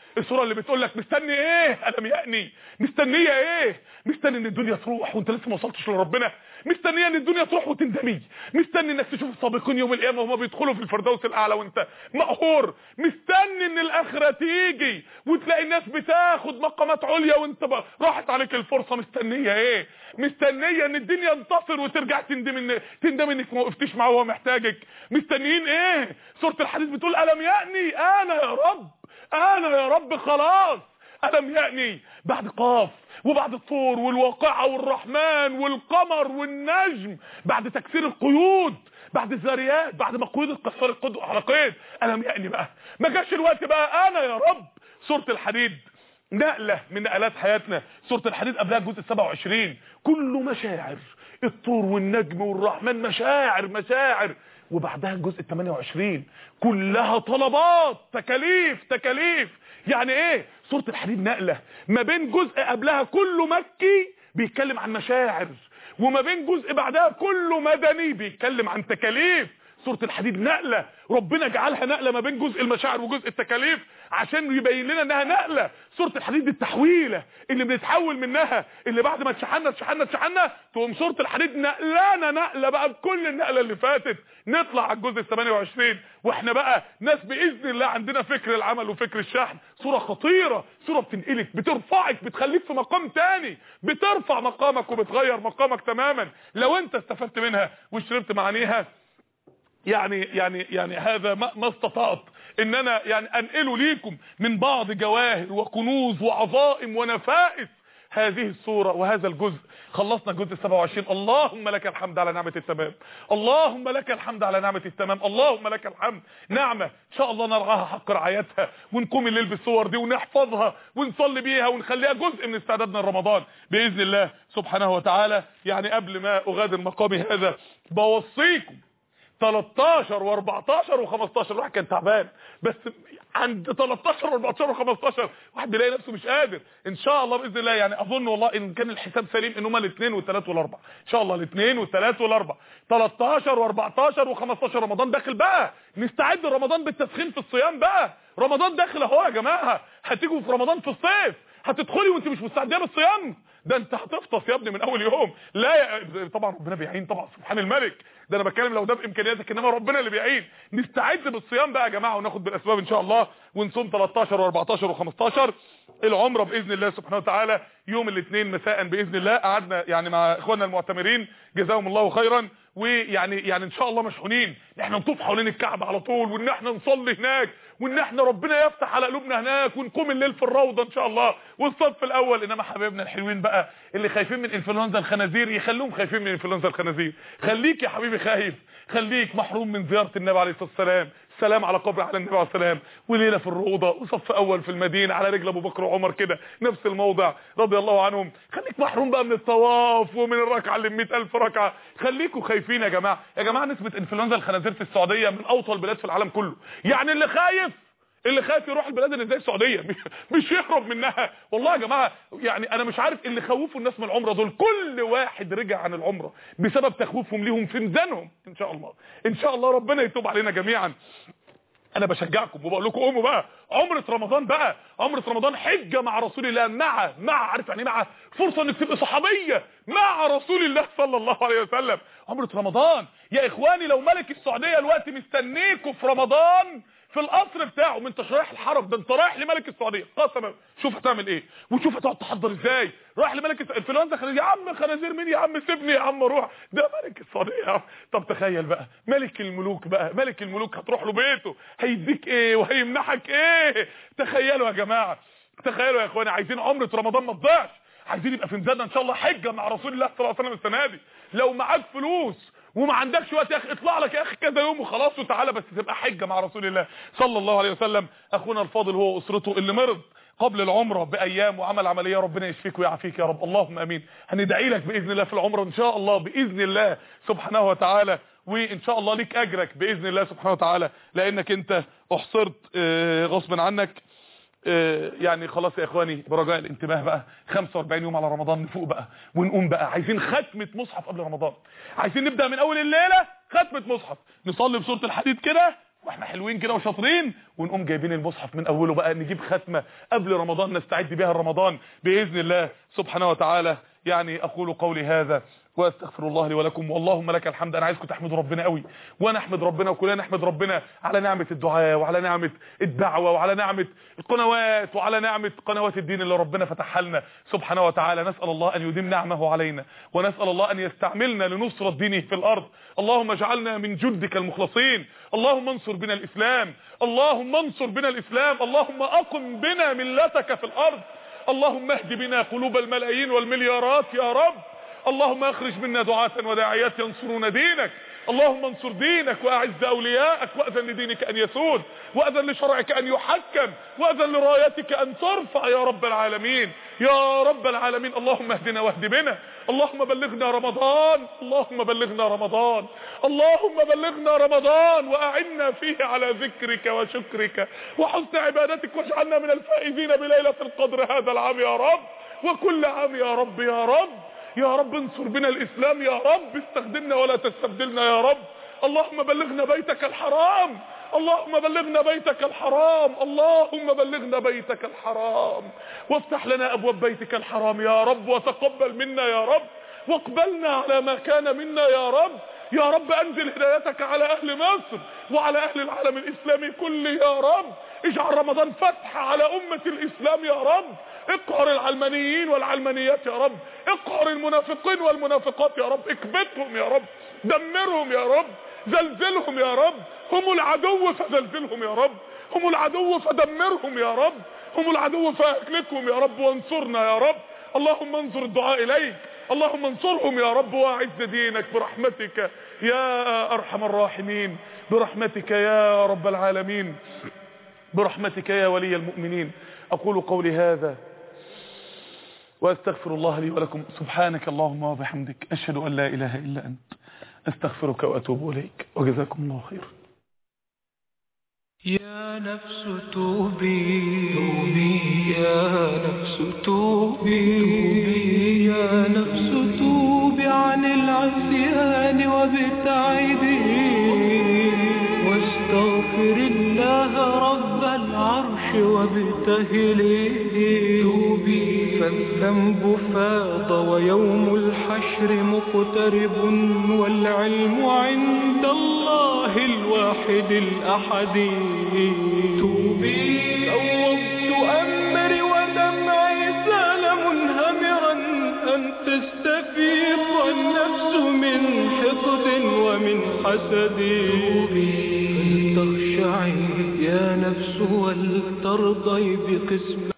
السوره اللي بتقول لك مستني ايه؟ الم يأني. مستنيه ايه؟ مستني ان الدنيا تروح وانت لسه ما وصلتش لربنا؟ مستنيه ان الدنيا تروح وتندمي؟ مستني انك تشوف السابقين يوم القيامه وهم بيدخلوا في الفردوس الاعلى وانت مقهور؟ مستني ان الاخره تيجي وتلاقي الناس بتاخد مقامات عليا وانت راحت عليك الفرصه؟ مستنيه ايه؟ مستنيه ان الدنيا تنتصر وترجع تندم انك ما وقفتيش معاه وهو محتاجك؟ مستنيين ايه؟ سوره الحديث بتقول الم يأني انا يا رب، انا يا رب خلاص. الم يأني بعد قاف وبعد الطور والواقعه والرحمن والقمر والنجم، بعد تكسير القيود، بعد الذاريات، بعد ما قيود اتكسرت القيود وحلقات. الم يأني بقى ما جاش الوقت بقى انا يا رب. سوره الحديد نقله من نقلات حياتنا. سوره الحديد قبلها الجزء 27 كله مشاعر، الطور والنجم والرحمن مشاعر، وبعدها الجزء 28 كلها طلبات، تكاليف. يعني ايه؟ سوره الحديد نقله ما بين جزء قبلها كله مكي بيتكلم عن مشاعر، وما بين جزء بعدها كله مدني بيتكلم عن تكاليف. سوره الحديد نقله ربنا جعلها نقله ما بين جزء المشاعر وجزء التكاليف عشان يبين لنا انها نقله. سوره الحديد التحويله اللي بنتحول منها، اللي بعد ما اتشحنا تقوم سوره الحديد نقله بقى بكل النقله اللي فاتت، نطلع على الجزء 28 واحنا بقى ناس باذن الله عندنا فكر العمل وفكر الشحن. سوره خطيره، سوره بتنقلك، بترفعك، بتخليك في مقام تاني، بترفع مقامك وبتغير مقامك تماما لو انت استفدت منها وشربت معانيها. يعني هذا ما استطعت ان انا يعني انقله ليكم من بعض جواهر وكنوز وعظائم ونفائس هذه الصورة وهذا الجزء. خلصنا الجزء 27. اللهم لك الحمد على نعمة التمام، اللهم لك الحمد على نعمة التمام، اللهم لك الحمد. نعمة ان شاء الله نرعاها حق رعايتها ونقوم الليل بالصور دي ونحفظها ونصلي بيها ونخليها جزء من استعدادنا لرمضان باذن الله سبحانه وتعالى. يعني قبل ما اغادر مقامي هذا بوصيكم 13 و14 و15 الواحد كان تعبان، بس عند 13 و14 و15 واحد بيلاقي نفسه مش قادر. ان شاء الله باذن الله يعني اظن والله ان كان الحساب سليم ان هم الاثنين والثلاث والاربع ان شاء الله، الاثنين والثلاث والاربع 13 و14 و15 رمضان داخل بقى، نستعد لرمضان بالتسخين في الصيام بقى. رمضان داخل اهو يا جماعه، هتيجوا في رمضان في الصيف هتدخلي وانت مش مستعديه بالصيام؟ ده انت هتفطس يا ابني من اول يوم. لا طبعا ربنا بيعين طبعا سبحان الملك، ده انا بتكلم لو ده بامكانياتك، انما ربنا اللي بيعين. نستعد بالصيام بقى يا جماعه وناخد بالاسباب ان شاء الله ونصوم 13 و14 و15. العمره باذن الله سبحانه وتعالى يوم الاثنين مساء باذن الله. قعدنا يعني مع اخواننا المعتمرين جزاهم الله خيرا، ويعني ان شاء الله مشحونين ان احنا نطوف حوالين الكعبه على طول، وان احنا نصلي هناك، وان احنا ربنا يفتح على قلوبنا هناك، ونقوم الليل في الروضه ان شاء الله والصف الاول. انما حبايبنا الحلوين بقى اللي خايفين من انفلونزا الخنازير يخلوهم خايفين من انفلونزا الخنازير. خليك يا حبيبي خايف، خليك محروم من زياره النبي عليه الصلاه والسلام، سلام على قبر على النبي عليه السلام، وليله في الروضه وصف اول في المدينه على رجل ابو بكر وعمر كده نفس الموضع رضي الله عنهم. خليك محروم بقى من الطواف ومن الركعه اللي 100,000 ركعه. خليكوا خايفين يا جماعه. يا جماعه نسبه انفلونزا الخنازير في السعوديه من اوطى البلاد في العالم كله. يعني اللي خايف يروح البلاد اللي زي السعوديه مش يهرب منها. والله يا جماعه يعني انا مش عارف اللي خوفوا الناس من العمره دول، كل واحد رجع عن العمره بسبب تخويفهم ليهم في ميزانهم. ان شاء الله ربنا يتوب علينا جميعا. انا بشجعكم وبقول لكم قوموا بقى عمره رمضان بقى، عمره رمضان حجه مع رسول الله، مع عارف يعني مع فرصه انك تبقى صحابيه مع رسول الله صلى الله عليه وسلم. عمره رمضان يا اخواني، لو ملك السعوديه الوقت مستنيكوا في رمضان في القصر بتاعه، من رايح الحرم، ده انت رايح لملك السعوديه قسما. شوف هتعمل ايه وشوف هتقعد تحضر ازاي. رايح لملك الانفلونزا خنازير، يا عم خنازير مين يا عم، سيبني يا عم اروح، ده ملك السعوديه يا عم. طب تخيل بقى ملك الملوك بقى، ملك الملوك هتروح له بيته هيديك ايه وهيمنحك ايه. تخيلوا يا جماعه، تخيلوا يا اخواني، عايزين عمره رمضان ما تضيعش، عايزين يبقى في ميزاننا ان شاء الله حجه مع رسول الله صلى الله عليه وسلم السنه دي. لو معاك فلوس وما عندكش وقت يا اخي اطلع لك يا اخي كذا يوم وخلاص وتعالى، بس تبقى حجه مع رسول الله صلى الله عليه وسلم. اخونا الفاضل هو واسرته اللي مرض قبل العمره بايام وعمل عمليه، ربنا يشفيك ويعافيك يا رب، اللهم امين. هندعي لك باذن الله في العمره ان شاء الله باذن الله سبحانه وتعالى، وان شاء الله ليك اجرك باذن الله سبحانه وتعالى، لانك انت احصرت غصبا عنك. يعني خلاص يا اخواني برجاء الانتباه بقى، 45 يوم على رمضان نفوق بقى ونقوم بقى. عايزين ختمه مصحف قبل رمضان، عايزين نبدا من اول الليله ختمه مصحف، نصلي بسوره الحديد كده واحنا حلوين كده وشاطرين، ونقوم جايبين المصحف من اوله بقى، نجيب ختمه قبل رمضان نستعد بها رمضان باذن الله سبحانه وتعالى. يعني اقول قولي هذا واستغفر الله لي ولكم، واللهم لك الحمد. انا عايزكم تحمدوا ربنا قوي، وانا احمد ربنا وكلنا نحمد ربنا على نعمه الدعاء، وعلى نعمه الدعوه، وعلى نعمه القنوات، وعلى نعمه قنوات الدين اللي ربنا فتحها لنا سبحانه وتعالى. نسال الله ان يديم نعمه علينا، ونسال الله ان يستعملنا لنصره دينه في الارض. اللهم اجعلنا من جندك المخلصين. اللهم انصر بنا الاسلام، اللهم انصر بنا الاسلام، اللهم اقم بنا ملتك في الارض. اللهم اهد بنا قلوب الملايين والمليارات يا رب. اللهم اخرج منا دعاة وداعيات ينصرون دينك. اللهم انصر دينك واعز اولياءك، واذن لدينك ان يسود، واذن لشرعك ان يحكم، واذن لرايتك ان ترفع يا رب العالمين يا رب العالمين. اللهم اهدنا واهد بنا. اللهم بلغنا رمضان، اللهم بلغنا رمضان، اللهم بلغنا رمضان، واعنا فيه على ذكرك وشكرك وحسن عبادتك، واجعلنا من الفائزين بليلة القدر هذا العام يا رب، وكل عام يا رب يا رب. يا رب انصر بنا الاسلام يا رب، استخدمنا ولا تستبدلنا يا رب. اللهم بلغنا بيتك الحرام، اللهم بلغنا بيتك الحرام، اللهم بلغنا بيتك الحرام، وافتح لنا ابواب بيتك الحرام يا رب، وتقبل منا يا رب، واقبلنا على ما كان منا يا رب. يا رب انزل هدايتك على اهل مصر وعلى اهل العالم الاسلامي كله يا رب. اجعل رمضان فتح على امة الاسلام يا رب. اقهر العلمانيين والعلمانيات يا رب، اقهر المنافقين والمنافقات يا رب، اكبتهم يا رب، دمرهم يا رب، زلزلهم يا رب. هم العدو فزلزلهم يا رب، هم العدو فدمرهم يا رب، هم العدو فاهلكهم يا رب، وانصرنا يا رب. اللهم انظر الدعاء اليك، اللهم انصرهم يا رب، واعز دينك برحمتك يا ارحم الراحمين، برحمتك يا رب العالمين، برحمتك يا ولي المؤمنين. اقول قولي هذا واستغفر الله لي ولكم. سبحانك اللهم وبحمدك، اشهد ان لا اله الا انت، استغفرك واتوب اليك، وجزاكم الله خيرا. يا نفس توبي توبي، يا نفس توبي، يا نفس توبي عن العصيان وابتعدي، واستغفر الله رب العرش وابتهلي. توبي فالذنب فاض ويوم الحشر مقترب، والعلم عند الله الواحد الأحد. توبي فوضت أمري ودمعي سال منهمرا، أن تستفيق النفس من حقد ومن حسد. فلتخشعي يا نفس ولترضي بقسم